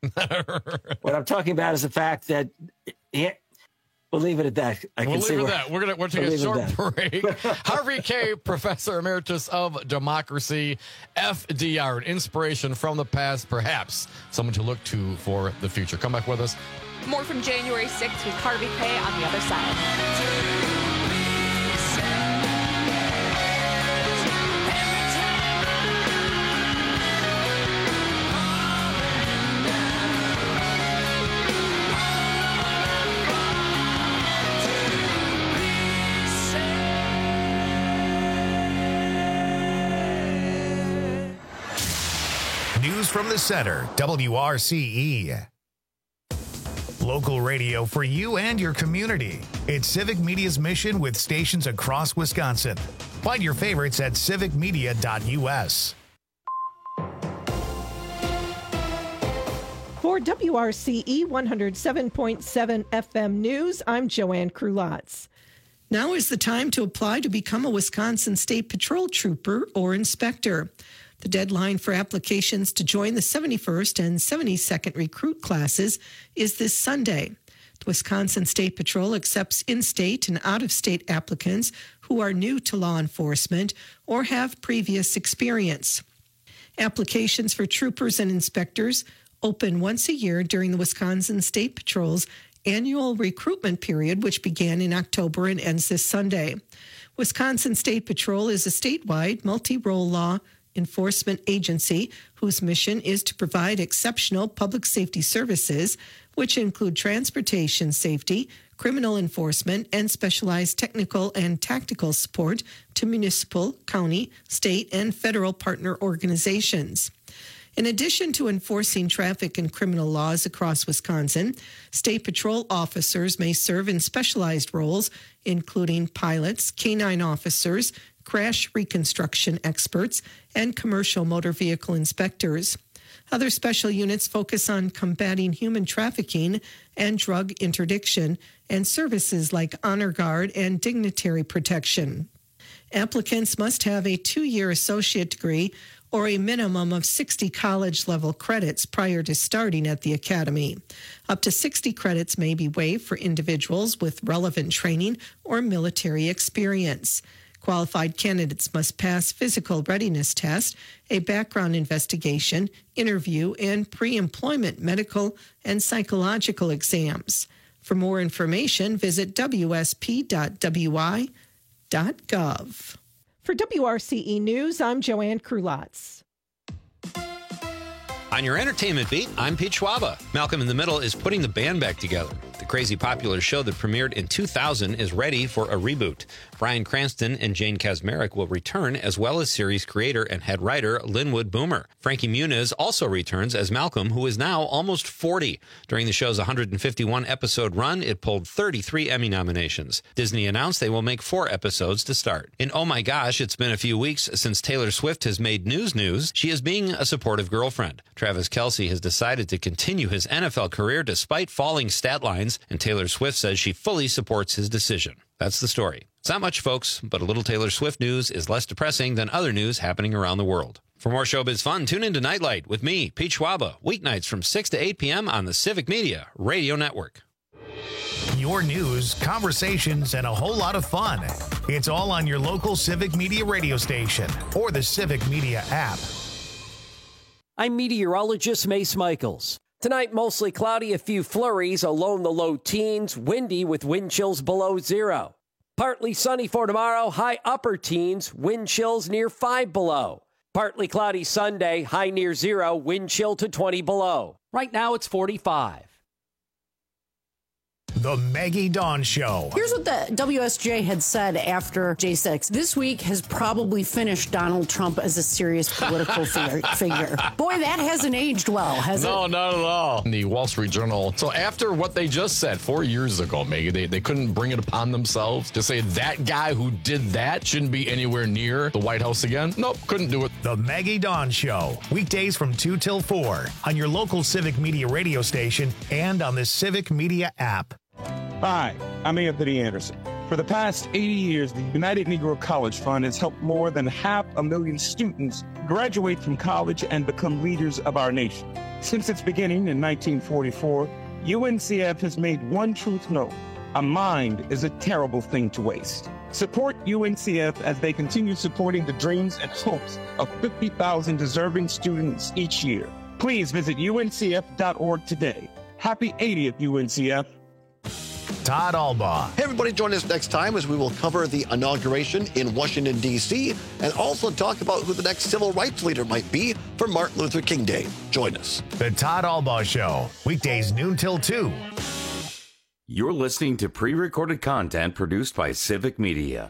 What I'm talking about is the fact that, he, we'll leave it at that. I we'll can leave see it at where, that. We're going we're to take a short break. Harvey Kaye, Professor Emeritus of Democracy, F D R, an inspiration from the past, perhaps someone to look to for the future. Come back with us. More from January sixth with Harvey Kaye on the other side. News from the Center, W R C E. Local radio for you and your community. It's Civic Media's mission with stations across Wisconsin. Find your favorites at civic media dot U S. For W R C E one oh seven point seven F M News, I'm Joanne Krulotz. Now is the time to apply to become a Wisconsin State Patrol Trooper or Inspector. The deadline for applications to join the seventy-first and seventy-second recruit classes is this Sunday. The Wisconsin State Patrol accepts in-state and out-of-state applicants who are new to law enforcement or have previous experience. Applications for troopers and inspectors open once a year during the Wisconsin State Patrol's annual recruitment period, which began in October and ends this Sunday. Wisconsin State Patrol is a statewide multi-role law enforcement agency whose mission is to provide exceptional public safety services, which include transportation safety, criminal enforcement, and specialized technical and tactical support to municipal, county, state, and federal partner organizations. In addition to enforcing traffic and criminal laws across Wisconsin, State Patrol officers may serve in specialized roles, including pilots, canine officers, crash reconstruction experts, and commercial motor vehicle inspectors. Other special units focus on combating human trafficking and drug interdiction, and services like honor guard and dignitary protection. Applicants must have a two-year associate degree or a minimum of sixty college-level credits prior to starting at the academy. Up to sixty credits may be waived for individuals with relevant training or military experience. Qualified candidates must pass physical readiness test, a background investigation, interview, and pre-employment medical and psychological exams. For more information, visit w s p dot w i dot gov. For W R C E News, I'm Joanne Krulotz. On your entertainment beat, I'm Pete Schwaba. Malcolm in the Middle is putting the band back together. The crazy popular show that premiered in two thousand is ready for a reboot. Bryan Cranston and Jane Kaczmarek will return, as well as series creator and head writer Linwood Boomer. Frankie Muniz also returns as Malcolm, who is now almost forty. During the show's one hundred fifty-one episode run, it pulled thirty-three Emmy nominations. Disney announced they will make four episodes to start. In Oh My Gosh, it's been a few weeks since Taylor Swift has made news news. She is being a supportive girlfriend. Travis Kelce has decided to continue his N F L career despite falling stat lines, and Taylor Swift says she fully supports his decision. That's the story. It's not much, folks, but a little Taylor Swift news is less depressing than other news happening around the world. For more showbiz fun, tune in to Nightlight with me, Pete Schwaba, weeknights from six to eight p.m. on the Civic Media Radio Network. Your news, conversations, and a whole lot of fun. It's all on your local Civic Media radio station or the Civic Media app. I'm meteorologist Mace Michaels. Tonight, mostly cloudy, a few flurries, along the low teens, windy with wind chills below zero. Partly sunny for tomorrow, high upper teens, wind chills near five below. Partly cloudy Sunday, high near zero, wind chill to twenty below. Right now, it's forty-five. The Maggie Dawn Show. Here's what the W S J had said after J six. This week has probably finished Donald Trump as a serious political figure, figure. Boy, that hasn't aged well, has no, it? No, not at all. In the Wall Street Journal. So after what they just said four years ago, Maggie, they, they couldn't bring it upon themselves to say that guy who did that shouldn't be anywhere near the White House again. Nope, couldn't do it. The Maggie Dawn Show. Weekdays from two till four on your local Civic Media radio station and on the Civic Media app. Hi, I'm Anthony Anderson. For the past eighty years, the United Negro College Fund has helped more than half a million students graduate from college and become leaders of our nation. Since its beginning in nineteen forty-four, U N C F has made one truth known: a mind is a terrible thing to waste. Support U N C F as they continue supporting the dreams and hopes of fifty thousand deserving students each year. Please visit U N C F dot org today. Happy eightieth, U N C F. Todd Albaugh. Hey, everybody, join us next time as we will cover the inauguration in Washington, D C, and also talk about who the next civil rights leader might be for Martin Luther King Day. Join us. The Todd Albaugh Show, weekdays noon till two. You're listening to pre-recorded content produced by Civic Media.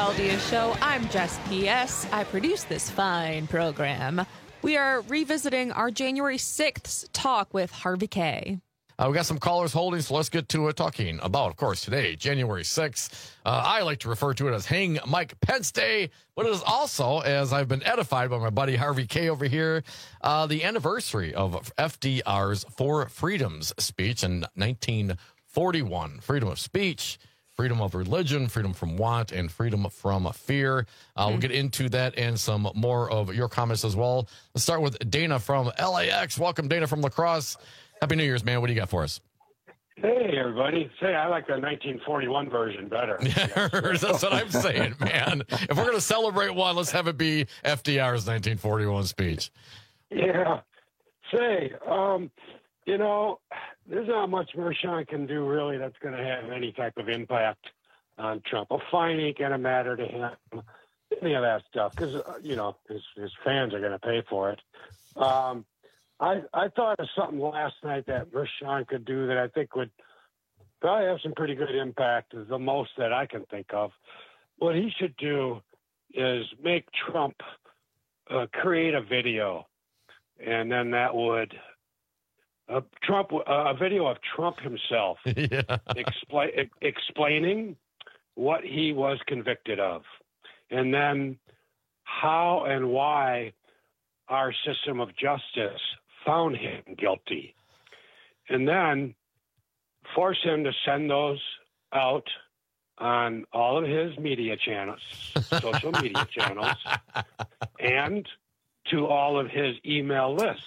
Salvia Show. I'm Jess P S. I produce this fine program. We are revisiting our January sixth talk with Harvey Kaye. Uh, we got some callers holding, so let's get to it. Talking about, of course, today, January sixth. Uh, I like to refer to it as Hang Mike Pence Day, but it is also, as I've been edified by my buddy Harvey Kaye over here, uh, the anniversary of F D R's Four Freedoms speech in nineteen forty-one. Freedom of speech, freedom of religion, freedom from want, and freedom from fear. Uh, mm. We'll get into that and some more of your comments as well. Let's start with Dana from L A X. Welcome, Dana from La Crosse. Happy New Year's, man. What do you got for us? Hey, everybody. Say, I like the nineteen forty-one version better. That's what I'm saying, man. If we're going to celebrate one, let's have it be F D R's nineteen forty-one speech. Yeah. Say, um, you know, there's not much Mershon can do, really, that's going to have any type of impact on Trump. A fine ain't going to matter to him, any of that stuff, because, uh, you know, his, his fans are going to pay for it. Um, I, I thought of something last night that Mershon could do that I think would probably have some pretty good impact, is the most that I can think of. What he should do is make Trump uh, create a video, and then that would uh, Trump uh, a video of Trump himself yeah. expla- e- explaining what he was convicted of, and then how and why our system of justice found him guilty, and then force him to send those out on all of his media channels, social media channels, and to all of his email lists.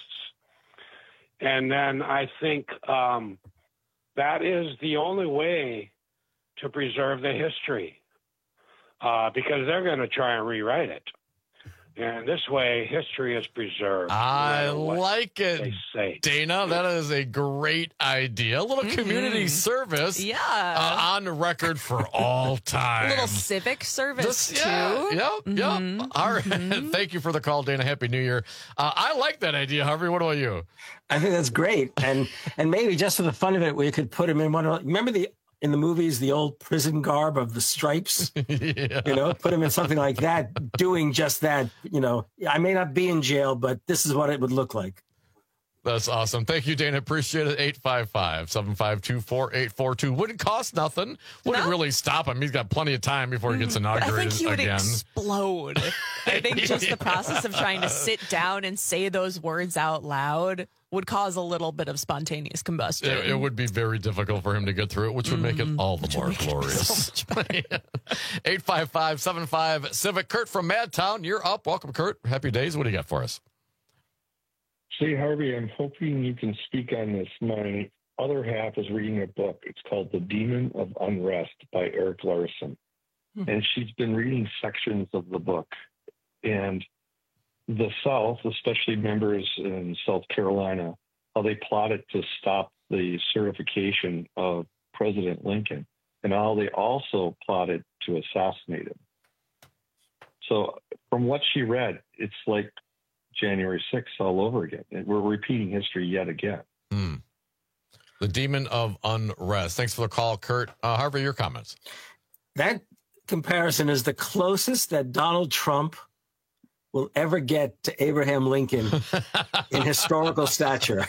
And then I think um, that is the only way to preserve the history, uh, because they're going to try and rewrite it. And this way, history is preserved. I like it, say. Dana. That is a great idea. A little mm-hmm. community service yeah. uh, on the record for all time. A little civic service, Just, too. Yeah, yep, mm-hmm. yep. All right. Mm-hmm. Thank you for the call, Dana. Happy New Year. Uh, I like that idea, Harvey. What about you? I think that's great. And and maybe just for the fun of it, we could put him in one of, remember the in the movies, the old prison garb of the stripes, yeah. you know, put him in something like that, doing just that. You know, I may not be in jail, but this is what it would look like. That's awesome. Thank you, Dana. Appreciate it. eight five five, seven five two, four eight four two. Wouldn't cost nothing. Wouldn't no. really stop him. He's got plenty of time before he gets inaugurated I think he would again. explode. I think just the process of trying to sit down and say those words out loud would cause a little bit of spontaneous combustion. It, it would be very difficult for him to get through it, which would make it all the which more glorious. eight five five, seven five, Civic. Kurt from Madtown, you're up. Welcome, Kurt. Happy days. What do you got for us? See, Harvey, I'm hoping you can speak on this. My other half is reading a book. It's called The Demon of Unrest by Erik Larson. Hmm. And she's been reading sections of the book. And the South, especially members in South Carolina, how they plotted to stop the certification of President Lincoln, and how they also plotted to assassinate him. So from what she read, it's like January sixth all over again. We're repeating history yet again. Hmm. The Demon of Unrest. Thanks for the call, Kurt. Uh, Harvey, your comments. That comparison is the closest that Donald Trump will ever get to Abraham Lincoln in historical stature.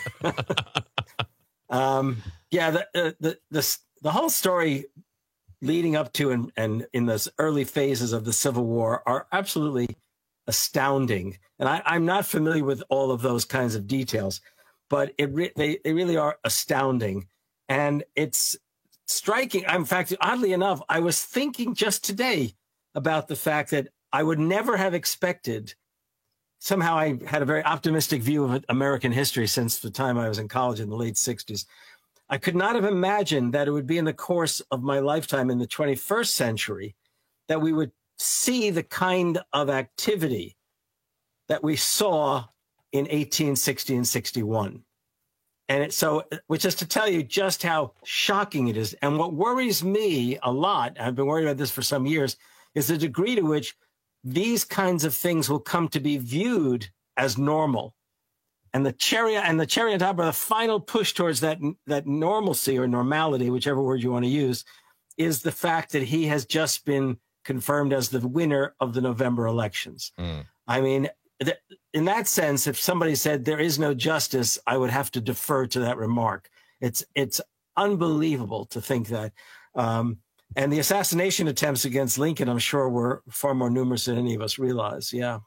um, yeah, the, uh, the the the whole story leading up to and, and in those early phases of the Civil War are absolutely astounding. And I, I'm not familiar with all of those kinds of details, but it re- they, they really are astounding. And it's striking. In fact, oddly enough, I was thinking just today about the fact that I would never have expected, somehow I had a very optimistic view of American history since the time I was in college in the late sixties. I could not have imagined that it would be in the course of my lifetime in the twenty-first century that we would see the kind of activity that we saw in eighteen sixty and sixty-one. And it, so, which is to tell you just how shocking it is. And what worries me a lot, I've been worried about this for some years, is the degree to which these kinds of things will come to be viewed as normal. And the cherry and the cherry on top, or the final push towards that, that normalcy or normality, whichever word you want to use, is the fact that he has just been confirmed as the winner of the November elections. Mm. I mean, th- in that sense, if somebody said there is no justice, I would have to defer to that remark. It's it's unbelievable to think that. Um, and the assassination attempts against Lincoln, I'm sure, were far more numerous than any of us realize. Yeah.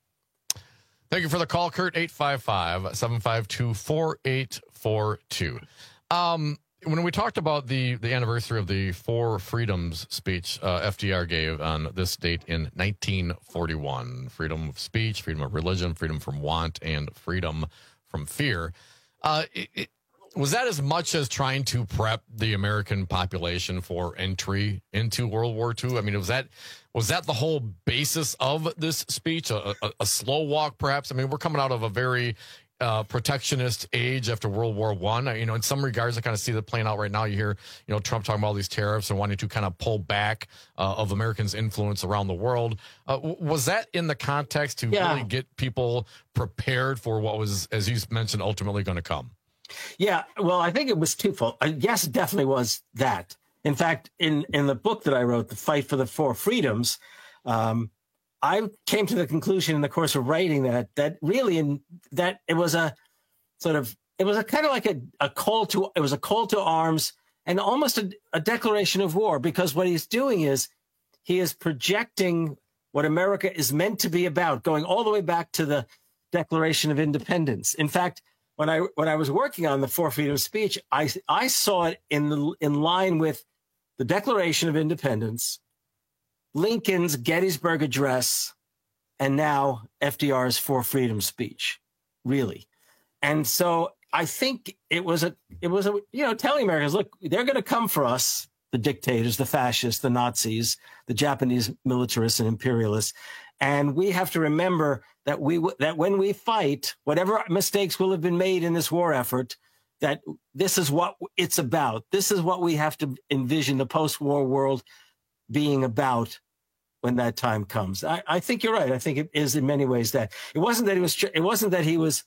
Thank you for the call, Kurt. eight five five, seven five two, four eight four two. Um, when we talked about the, the anniversary of the Four Freedoms speech uh, F D R gave on this date in nineteen forty-one, freedom of speech, freedom of religion, freedom from want, and freedom from fear, uh, it, it, was that as much as trying to prep the American population for entry into World War Two? I mean, was that was that the whole basis of this speech? A, a, a slow walk, perhaps? I mean, we're coming out of a very uh, protectionist age after World War One. You know, in some regards, I kind of see that playing out right now. You hear, you know, Trump talking about all these tariffs and wanting to kind of pull back uh, of Americans' influence around the world. Uh, w- was that in the context to Yeah. really get people prepared for what was, as you mentioned, ultimately going to come? Yeah, well, I think it was twofold. Uh, yes, it definitely was that. In fact, in, in the book that I wrote, The Fight for the Four Freedoms, um, I came to the conclusion in the course of writing that that really in that it was a sort of it was a kind of like a, a call to it was a call to arms and almost a, a declaration of war, because what he's doing is he is projecting what America is meant to be about, going all the way back to the Declaration of Independence. In fact, When I when I was working on the Four Freedoms speech, I I saw it in the in line with the Declaration of Independence, Lincoln's Gettysburg Address, and now F D R's Four Freedoms speech, really. And so I think it was a it was a you know telling Americans, look, they're going to come for us, the dictators, the fascists, the Nazis, the Japanese militarists and imperialists. And we have to remember that we that when we fight, whatever mistakes will have been made in this war effort, that this is what it's about. This is what we have to envision the post-war world being about when that time comes. I, I think you're right. I think it is in many ways that it wasn't that he was. It wasn't that he was.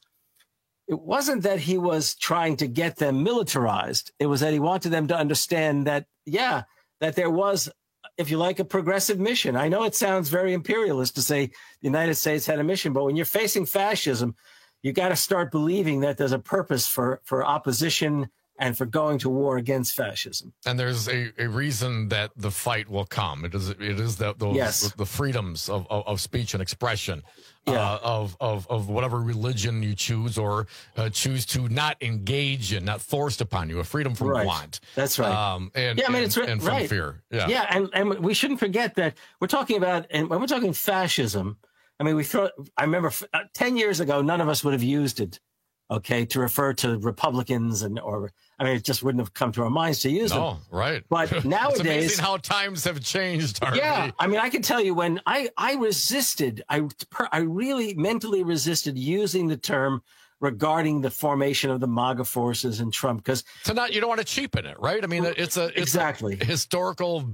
It wasn't that he was trying to get them militarized. It was that he wanted them to understand that, yeah, that there was, if you like, a progressive mission. I know it sounds very imperialist to say the United States had a mission, but when you're facing fascism, you got to start believing that there's a purpose for, for opposition and for going to war against fascism. And there's a, a reason that the fight will come. It is it is that those Yes. the freedoms of, of, of speech and expression, Yeah. uh, of, of of whatever religion you choose or uh, choose to not engage in, not forced upon you, a freedom from Right. want. That's right. Um, and, yeah, I mean, and, it's right. and from right. fear. Yeah. Yeah. And, and we shouldn't forget that we're talking about, and when we're talking fascism, I mean, we throw, I remember f- uh, ten years ago, none of us would have used it, okay, to refer to Republicans and, or, I mean, it just wouldn't have come to our minds to use No, them. right. But It's nowadays, amazing how times have changed, Harvey. yeah, I mean, I can tell you when I, I resisted, I, I really mentally resisted using the term regarding the formation of the MAGA forces and Trump, because So not you don't want to cheapen it, right? I mean, it's a it's Exactly. a historical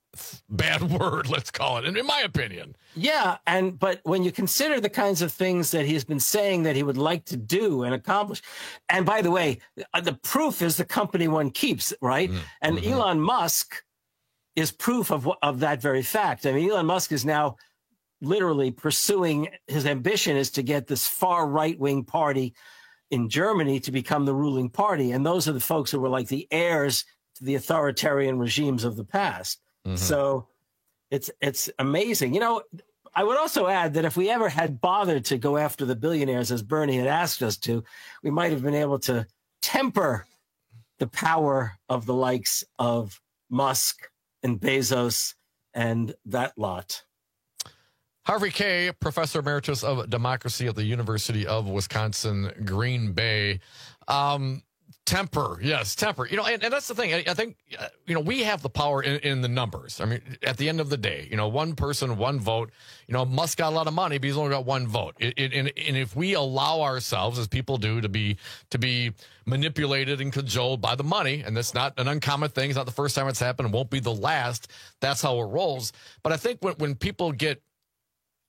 bad word, let's call it, in, in my opinion. yeah, and but when you consider the kinds of things that he's been saying that he would like to do and accomplish, and by the way, uh, the proof is the company one keeps, right? And Mm-hmm. Elon Musk is proof of wh- of that very fact. I mean, Elon Musk is now literally pursuing his ambition is to get this far right wing party in Germany to become the ruling party, and those are the folks who were like the heirs to the authoritarian regimes of the past. Mhm. So it's it's amazing. You know, I would also add that if we ever had bothered to go after the billionaires as Bernie had asked us to, we might have been able to temper the power of the likes of Musk and Bezos and that lot. Harvey Kaye, Professor Emeritus of Democracy at the University of Wisconsin, Green Bay. Um, temper, yes, temper. You know, and, and that's the thing. I, I think, uh, you know, we have the power in, in the numbers. I mean, at the end of the day, you know, one person, one vote. You know, Musk got a lot of money, but he's only got one vote. It, it, and, and if we allow ourselves, as people do, to be to be manipulated and cajoled by the money, and that's not an uncommon thing. It's not the first time it's happened. It won't be the last. That's how it rolls. But I think when, when people get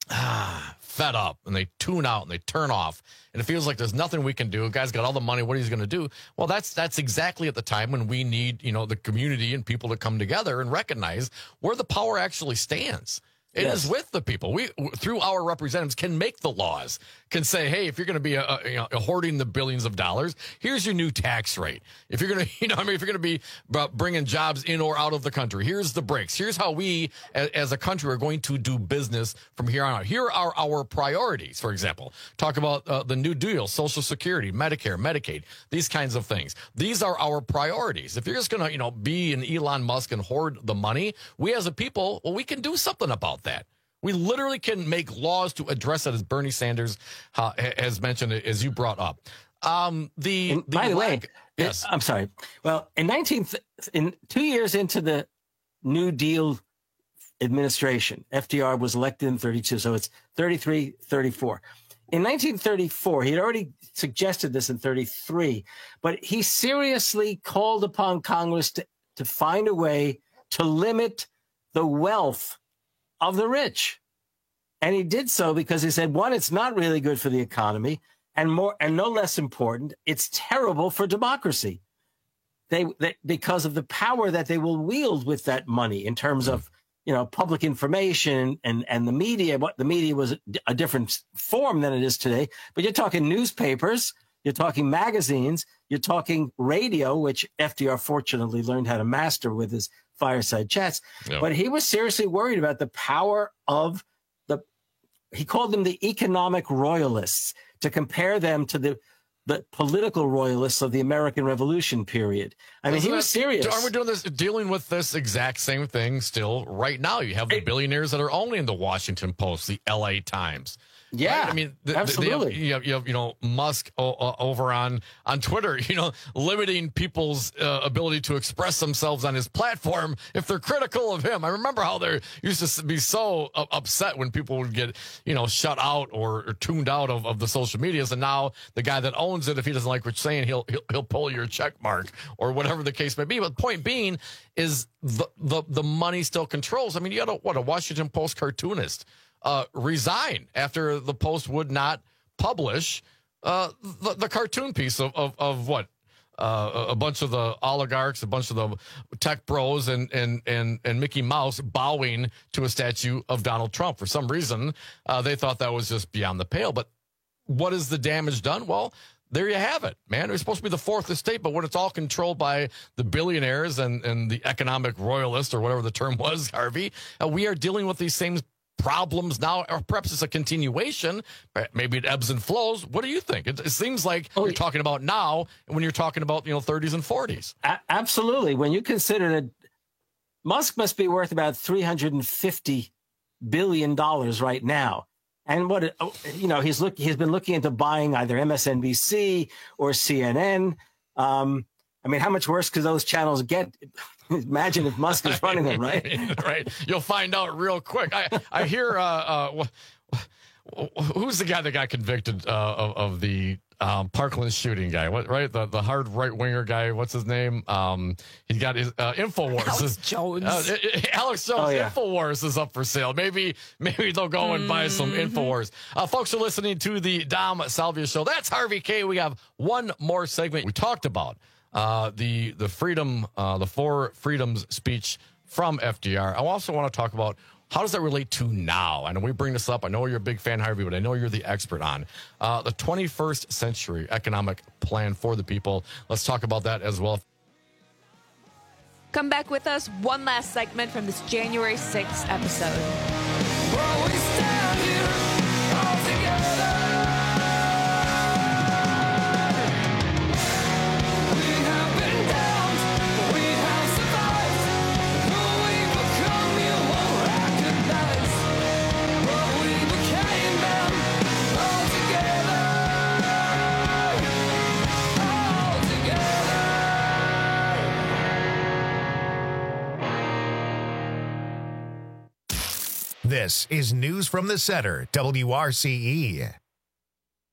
ah, fed up, and they tune out and they turn off, and it feels like there's nothing we can do. A guy's got all the money. What is he going to do? Well, that's that's exactly at the time when we need, you know, the community and people to come together and recognize where the power actually stands. It yes. is with the people. We, through our representatives, can make the laws, can say, hey, if you're going to be a, a, you know, hoarding the billions of dollars, here's your new tax rate. If you're going to, you know, I mean, if you're going to be bringing jobs in or out of the country, here's the breaks. Here's how we, as, as a country, are going to do business from here on out. Here are our priorities, for example. Talk about uh, the New Deal, Social Security, Medicare, Medicaid, these kinds of things. These are our priorities. If you're just going to, you know, be an Elon Musk and hoard the money, we as a people, well, we can do something about that. We literally can make laws to address it, as Bernie Sanders uh, has mentioned, as you brought up. Um, the, and the by the lack, way, yes, I'm sorry. Well, in nineteen, in two years into the New Deal administration, F D R was elected in thirty-two, so it's thirty-three, thirty-four. In nineteen thirty-four, he had already suggested this in thirty-three, but he seriously called upon Congress to, to find a way to limit the wealth of the rich. And he did so because he said, one, it's not really good for the economy, and more, and no less important, it's terrible for democracy. They, they because of the power that they will wield with that money in terms of, you know, public information and, and the media. What the media was a different form than it is today. But you're talking newspapers, you're talking magazines, you're talking radio, which F D R fortunately learned how to master with his fireside chats. Yep. But he was seriously worried about the power of the, he called them the economic royalists, to compare them to the the political royalists of the American Revolution period. I mean, Isn't he was that, serious. Aren't we doing this, dealing with this exact same thing still right now? You have the billionaires that are owning the Washington Post, the L A Times. Yeah, right? I mean, the, absolutely. Have, you, have, you, have, you know, Musk o- o- over on, on Twitter, you know, limiting people's uh, ability to express themselves on his platform if they're critical of him. I remember how they used to be so uh, upset when people would get, you know, shut out or, or tuned out of, of the social medias. And now the guy that owns it, if he doesn't like what you're saying, he'll, he'll, he'll pull your check mark or whatever the case may be. But the point being is the, the, the money still controls. I mean, you had a, what, a Washington Post cartoonist Uh, resign after the Post would not publish uh, the, the cartoon piece of, of, of what? Uh, a bunch of the oligarchs, a bunch of the tech bros, and, and, and, and Mickey Mouse bowing to a statue of Donald Trump. For some reason, uh, they thought that was just beyond the pale. But what is the damage done? Well, there you have it, man. It was supposed to be the fourth estate, but when it's all controlled by the billionaires and, and the economic royalists, or whatever the term was, Harvey, uh, we are dealing with these same problems now, or perhaps it's a continuation. Maybe it ebbs and flows. What do you think? It, it seems like oh, you're talking about now when you're talking about, you know, thirties and forties. A- absolutely. When you consider that Musk must be worth about three hundred fifty billion dollars right now. And what, you know, he's look, he's been looking into buying either M S N B C or C N N. Um, I mean, how much worse could those channels get? Imagine if Musk is running them, right? Right. You'll find out real quick. I, I hear, uh, uh, who's the guy that got convicted uh, of, of the um, Parkland shooting guy? What, right? The the hard right winger guy. What's his name? Um, he got his uh, Infowars. Alex Jones. Uh, Alex Jones. Oh, yeah. Infowars is up for sale. Maybe maybe they'll go and mm-hmm. buy some Infowars. Uh, folks are listening to the Dom Salvia Show. That's Harvey K. We have one more segment we talked about. Uh, the the freedom, uh, the four freedoms speech from F D R. I also want to talk about how does that relate to now? I know we bring this up. I know you're a big fan, Harvey, but I know you're the expert on uh, the twenty-first century economic plan for the people. Let's talk about that as well. Come back with us. One last segment from this January sixth episode. Well, we stand here all together. This is News from the Center, W R C E.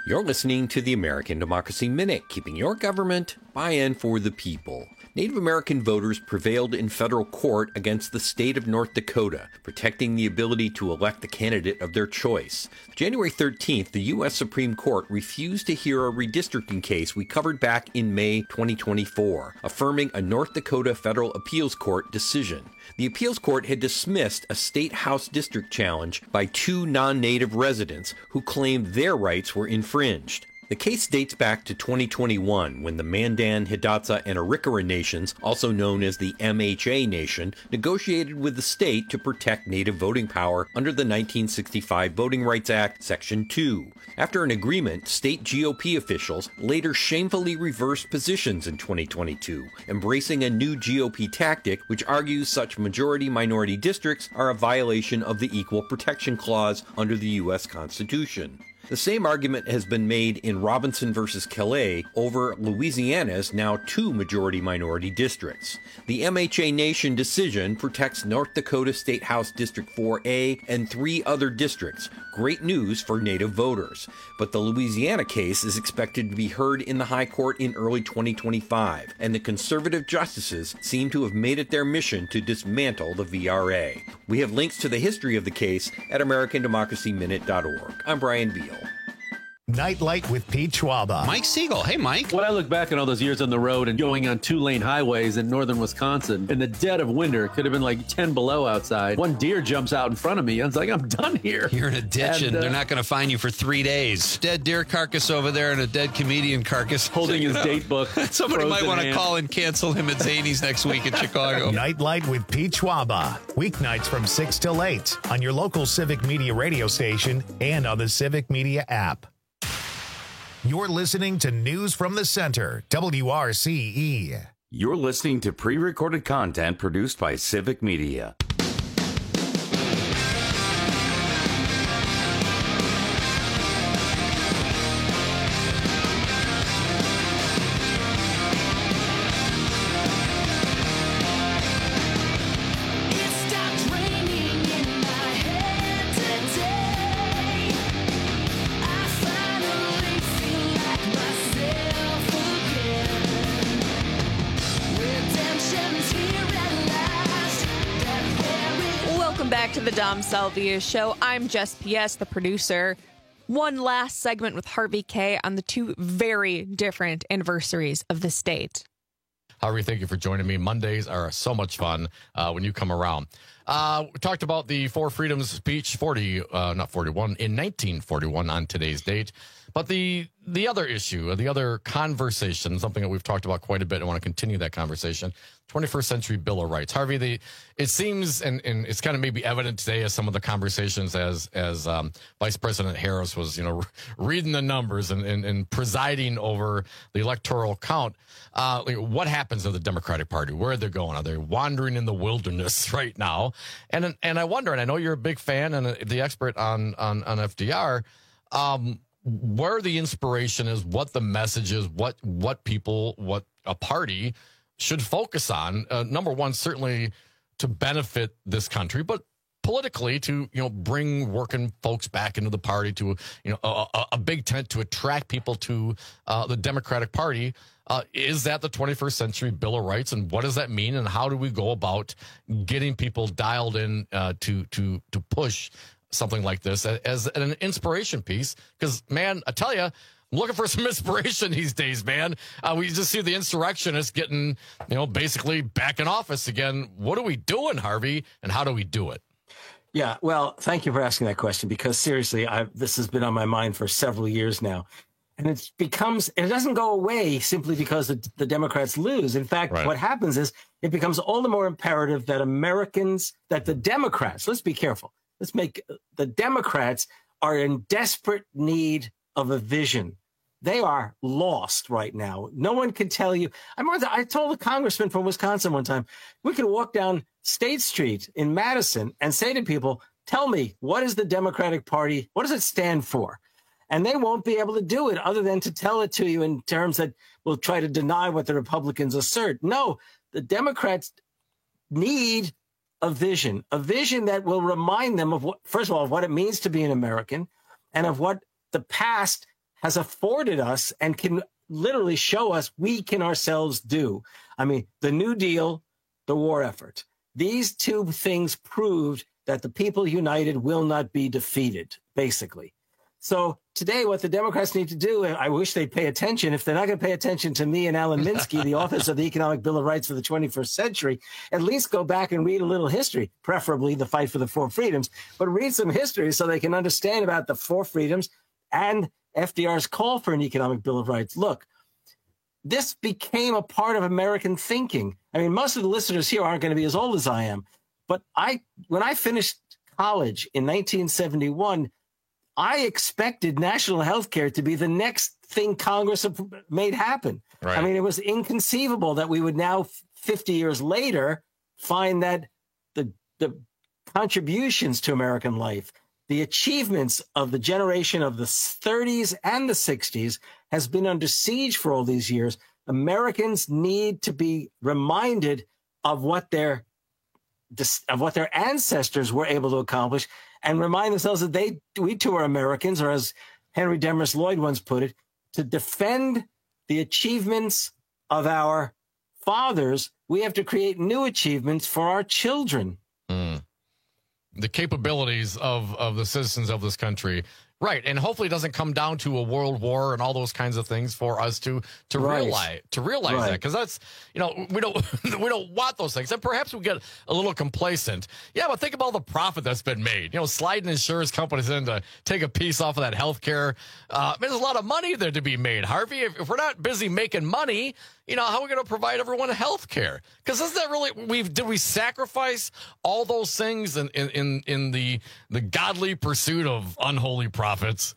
You're listening to the American Democracy Minute, keeping your government by and for the people. Native American voters prevailed in federal court against the state of North Dakota, protecting the ability to elect the candidate of their choice. January thirteenth, the U S Supreme Court refused to hear a redistricting case we covered back in May twenty twenty-four, affirming a North Dakota federal appeals court decision. The appeals court had dismissed a state house district challenge by two non-native residents who claimed their rights were infringed. The case dates back to twenty twenty-one, when the Mandan, Hidatsa, and Arikara nations, also known as the M H A Nation, negotiated with the state to protect native voting power under the nineteen sixty-five Voting Rights Act, Section two. After an agreement, state G O P officials later shamefully reversed positions in twenty twenty-two, embracing a new G O P tactic which argues such majority-minority districts are a violation of the Equal Protection Clause under the U S Constitution. The same argument has been made in Robinson versus Calais over Louisiana's now two majority-minority districts. The M H A Nation decision protects North Dakota State House District four A and three other districts. Great news for Native voters. But the Louisiana case is expected to be heard in the High Court in early twenty twenty-five, and the conservative justices seem to have made it their mission to dismantle the V R A. We have links to the history of the case at American Democracy Minute dot org. I'm Brian Beal. Nightlight with Pete Schwaba. Mike Siegel. Hey, Mike. When I look back on all those years on the road and going on two-lane highways in northern Wisconsin, in the dead of winter, it could have been like ten below outside. One deer jumps out in front of me. I was like, I'm done here. You're in a ditch, and, and uh, they're not going to find you for three days. Dead deer carcass over there and a dead comedian carcass. Holding his date book. Somebody might want to call and cancel him at Zany's next week in Chicago. Nightlight with Pete Schwaba. Weeknights from six till eight on your local Civic Media radio station and on the Civic Media app. You're listening to News from the Center, W R C E. You're listening to pre-recorded content produced by Civic Media. To the Dom Salvia Show. I'm Jess P S, the producer. One last segment with Harvey K on the two very different anniversaries of the state. Harvey, thank you for joining me. Mondays are so much fun uh, when you come around. Uh, we talked about the Four Freedoms speech, forty, uh, not forty-one, in nineteen forty-one on today's date. But the the other issue, the other conversation, something that we've talked about quite a bit, I want to continue that conversation, twenty-first Century Bill of Rights. Harvey, the, it seems, and, and it's kind of maybe evident today as some of the conversations as as um, Vice President Harris was, you know, reading the numbers and, and, and presiding over the electoral count. Uh, like what happens to the Democratic Party? Where are they going? Are they wandering in the wilderness right now? And and I wonder, and I know you're a big fan and the expert on on, on F D R, um, where the inspiration is, what the message is, what what people, what a party should focus on. Uh, number one, certainly to benefit this country, but politically to, you know, bring working folks back into the party, to, you know, a, a, a big tent to attract people to uh, the Democratic Party. Uh, is that the twenty-first Century Bill of Rights, and what does that mean, and how do we go about getting people dialed in uh, to to to push something like this as, as an inspiration piece? Because, man, I tell you, I'm looking for some inspiration these days, man. Uh, we just see the insurrectionists getting, you know, basically back in office again. What are we doing, Harvey, and how do we do it? Yeah, well, thank you for asking that question, because seriously, I've, this has been on my mind for several years now. And it becomes, it doesn't go away simply because the, the Democrats lose. In fact, right. What happens is it becomes all the more imperative that Americans, that the Democrats, let's be careful. Let's make, the Democrats are in desperate need of a vision. They are lost right now. No one can tell you. I remember I told a congressman from Wisconsin one time, we could walk down State Street in Madison and say to people, tell me, what is the Democratic Party? What does it stand for? And they won't be able to do it other than to tell it to you in terms that will try to deny what the Republicans assert. No, the Democrats need a vision, a vision that will remind them of what, first of all, of what it means to be an American and of what the past has afforded us and can literally show us we can ourselves do. I mean, the New Deal, the war effort. These two things proved that the people united will not be defeated, basically. So today, what the Democrats need to do, I wish they'd pay attention. If they're not going to pay attention to me and Alan Minsky, the authors of the Economic Bill of Rights for the twenty-first century, at least go back and read a little history, preferably the fight for the four freedoms, but read some history so they can understand about the four freedoms and F D R's call for an Economic Bill of Rights. Look, this became a part of American thinking. I mean, most of the listeners here aren't going to be as old as I am, but I, when I finished college in nineteen seventy-one, I expected national health care to be the next thing Congress made happen. Right. I mean, it was inconceivable that we would now, fifty years later, find that the, the contributions to American life, the achievements of the generation of the thirties and the sixties has been under siege for all these years. Americans need to be reminded of what their of what their ancestors were able to accomplish, and remind themselves that they, we too are Americans, or as Henry Demarest Lloyd once put it, to defend the achievements of our fathers, we have to create new achievements for our children. Mm. The capabilities of, of the citizens of this country. Right. And hopefully it doesn't come down to a world war and all those kinds of things for us to to right. realize to realize right. that, because that's, you know, we don't we don't want those things. And perhaps we get a little complacent. Yeah, but think of all the profit that's been made. You know, sliding insurance companies in to take a piece off of that health care. Uh, there's a lot of money there to be made, Harvey. If, if we're not busy making money, you know, how are we going to provide everyone health care? Because isn't that really, we've, did we sacrifice all those things in, in, in, in the, the godly pursuit of unholy profits?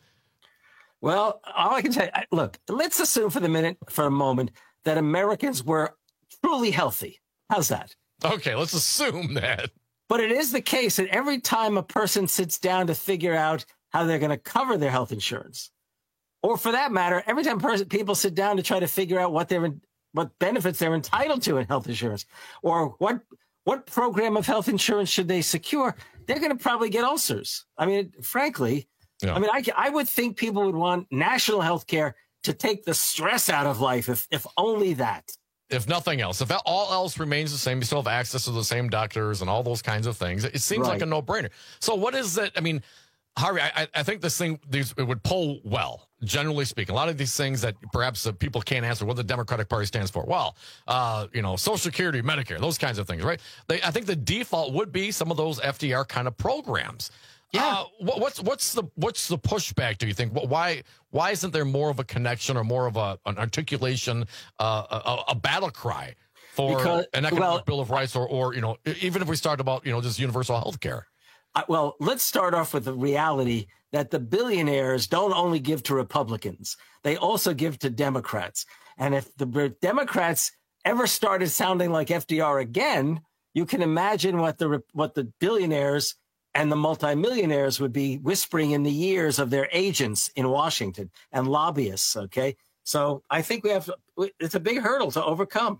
Well, all I can say, look, let's assume for the minute, for a moment, that Americans were truly healthy. How's that? Okay, let's assume that. But it is the case that every time a person sits down to figure out how they're going to cover their health insurance, or for that matter, every time person, people sit down to try to figure out what they're what benefits they're entitled to in health insurance, or what what program of health insurance should they secure, they're going to probably get ulcers. I mean, frankly, yeah. I mean, I, I would think people would want national health care to take the stress out of life, if if only that. If nothing else, if all else remains the same, you still have access to the same doctors and all those kinds of things. It seems right. like a no-brainer. So what is it? I mean, Harvey, I, I think this thing, these, it would poll well, generally speaking. A lot of these things that perhaps uh, people can't answer what the Democratic Party stands for. Well, uh, you know, Social Security, Medicare, those kinds of things, right? They, I think the default would be some of those F D R kind of programs. Yeah. Uh, what, what's what's the what's the pushback? Do you think? Why why isn't there more of a connection or more of a an articulation, uh, a, a battle cry for because, an economic well, bill of rights, or or you know, even if we start about you know just universal health care? Uh, well, let's start off with the reality that the billionaires don't only give to Republicans; they also give to Democrats. And if the Democrats ever started sounding like F D R again, you can imagine what the what the billionaires and the multimillionaires would be whispering in the ears of their agents in Washington and lobbyists, okay? So I think we have, it's a big hurdle to overcome.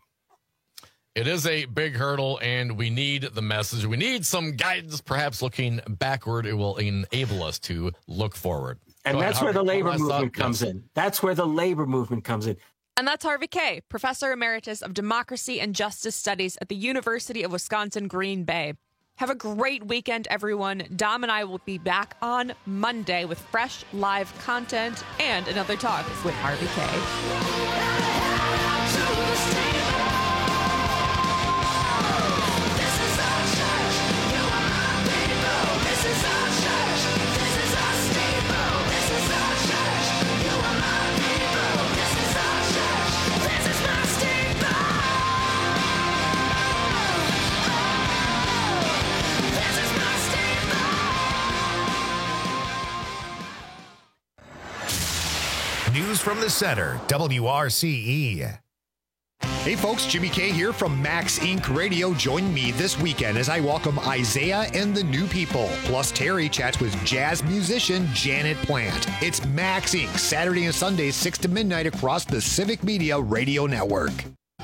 It is a big hurdle, and we need the message. We need some guidance, perhaps looking backward. It will enable us to look forward. And Go that's ahead, where the labor movement comes yes. in. That's where the labor movement comes in. And that's Harvey Kaye, Professor Emeritus of Democracy and Justice Studies at the University of Wisconsin-Green Bay. Have a great weekend, everyone. Dom and I will be back on Monday with fresh live content and another talk with Harvey Kaye. News from the center, W R C E. Hey folks, Jimmy K here from Max Incorporated. Radio. Join me this weekend as I welcome Isaiah and the New People. Plus Terry chats with jazz musician Janet Plant. It's Max Incorporated, Saturday and Sunday, six to midnight across the Civic Media Radio Network.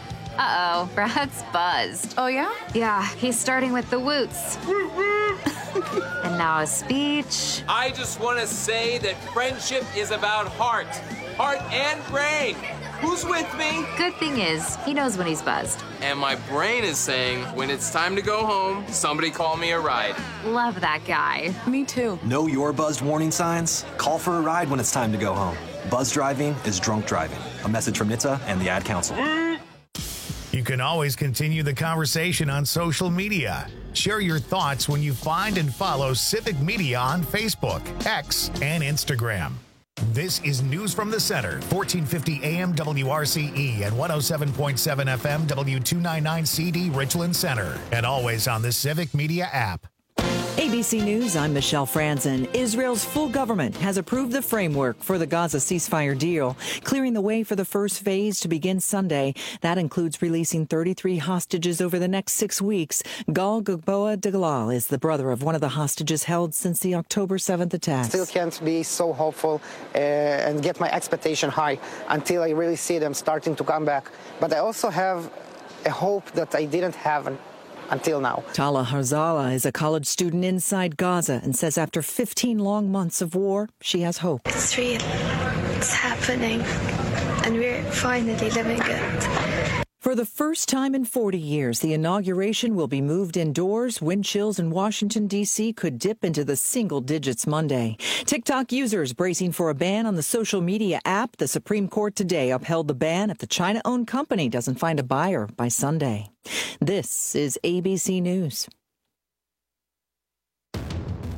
Uh-oh, Brad's buzzed. Oh, yeah? Yeah, he's starting with the woots. And now a speech. I just want to say that friendship is about heart. Heart and brain. Who's with me? Good thing is, he knows when he's buzzed. And my brain is saying, when it's time to go home, somebody call me a ride. Love that guy. Me too. Know your buzzed warning signs? Call for a ride when it's time to go home. Buzz driving is drunk driving. A message from N H T S A and the Ad Council. You can always continue the conversation on social media. Share your thoughts when you find and follow Civic Media on Facebook, X, and Instagram. This is News from the Center, fourteen fifty A M W R C E and one oh seven point seven F M W two ninety-nine C D Richland Center, and always on the Civic Media app. A B C News, I'm Michelle Franzen. Israel's full government has approved the framework for the Gaza ceasefire deal, clearing the way for the first phase to begin Sunday. That includes releasing thirty-three hostages over the next six weeks. Gal Gugboa Deglal is the brother of one of the hostages held since the October seventh attacks. Still can't be so hopeful uh, and get my expectation high until I really see them starting to come back. But I also have a hope that I didn't have an until now. Tala Harzala is a college student inside Gaza and says after fifteen long months of war, she has hope. It's real. It's happening. And we're finally living it. For the first time in forty years, the inauguration will be moved indoors. Wind chills in Washington, D C could dip into the single digits Monday. TikTok users bracing for a ban on the social media app. The Supreme Court today upheld the ban if the China-owned company doesn't find a buyer by Sunday. This is A B C News.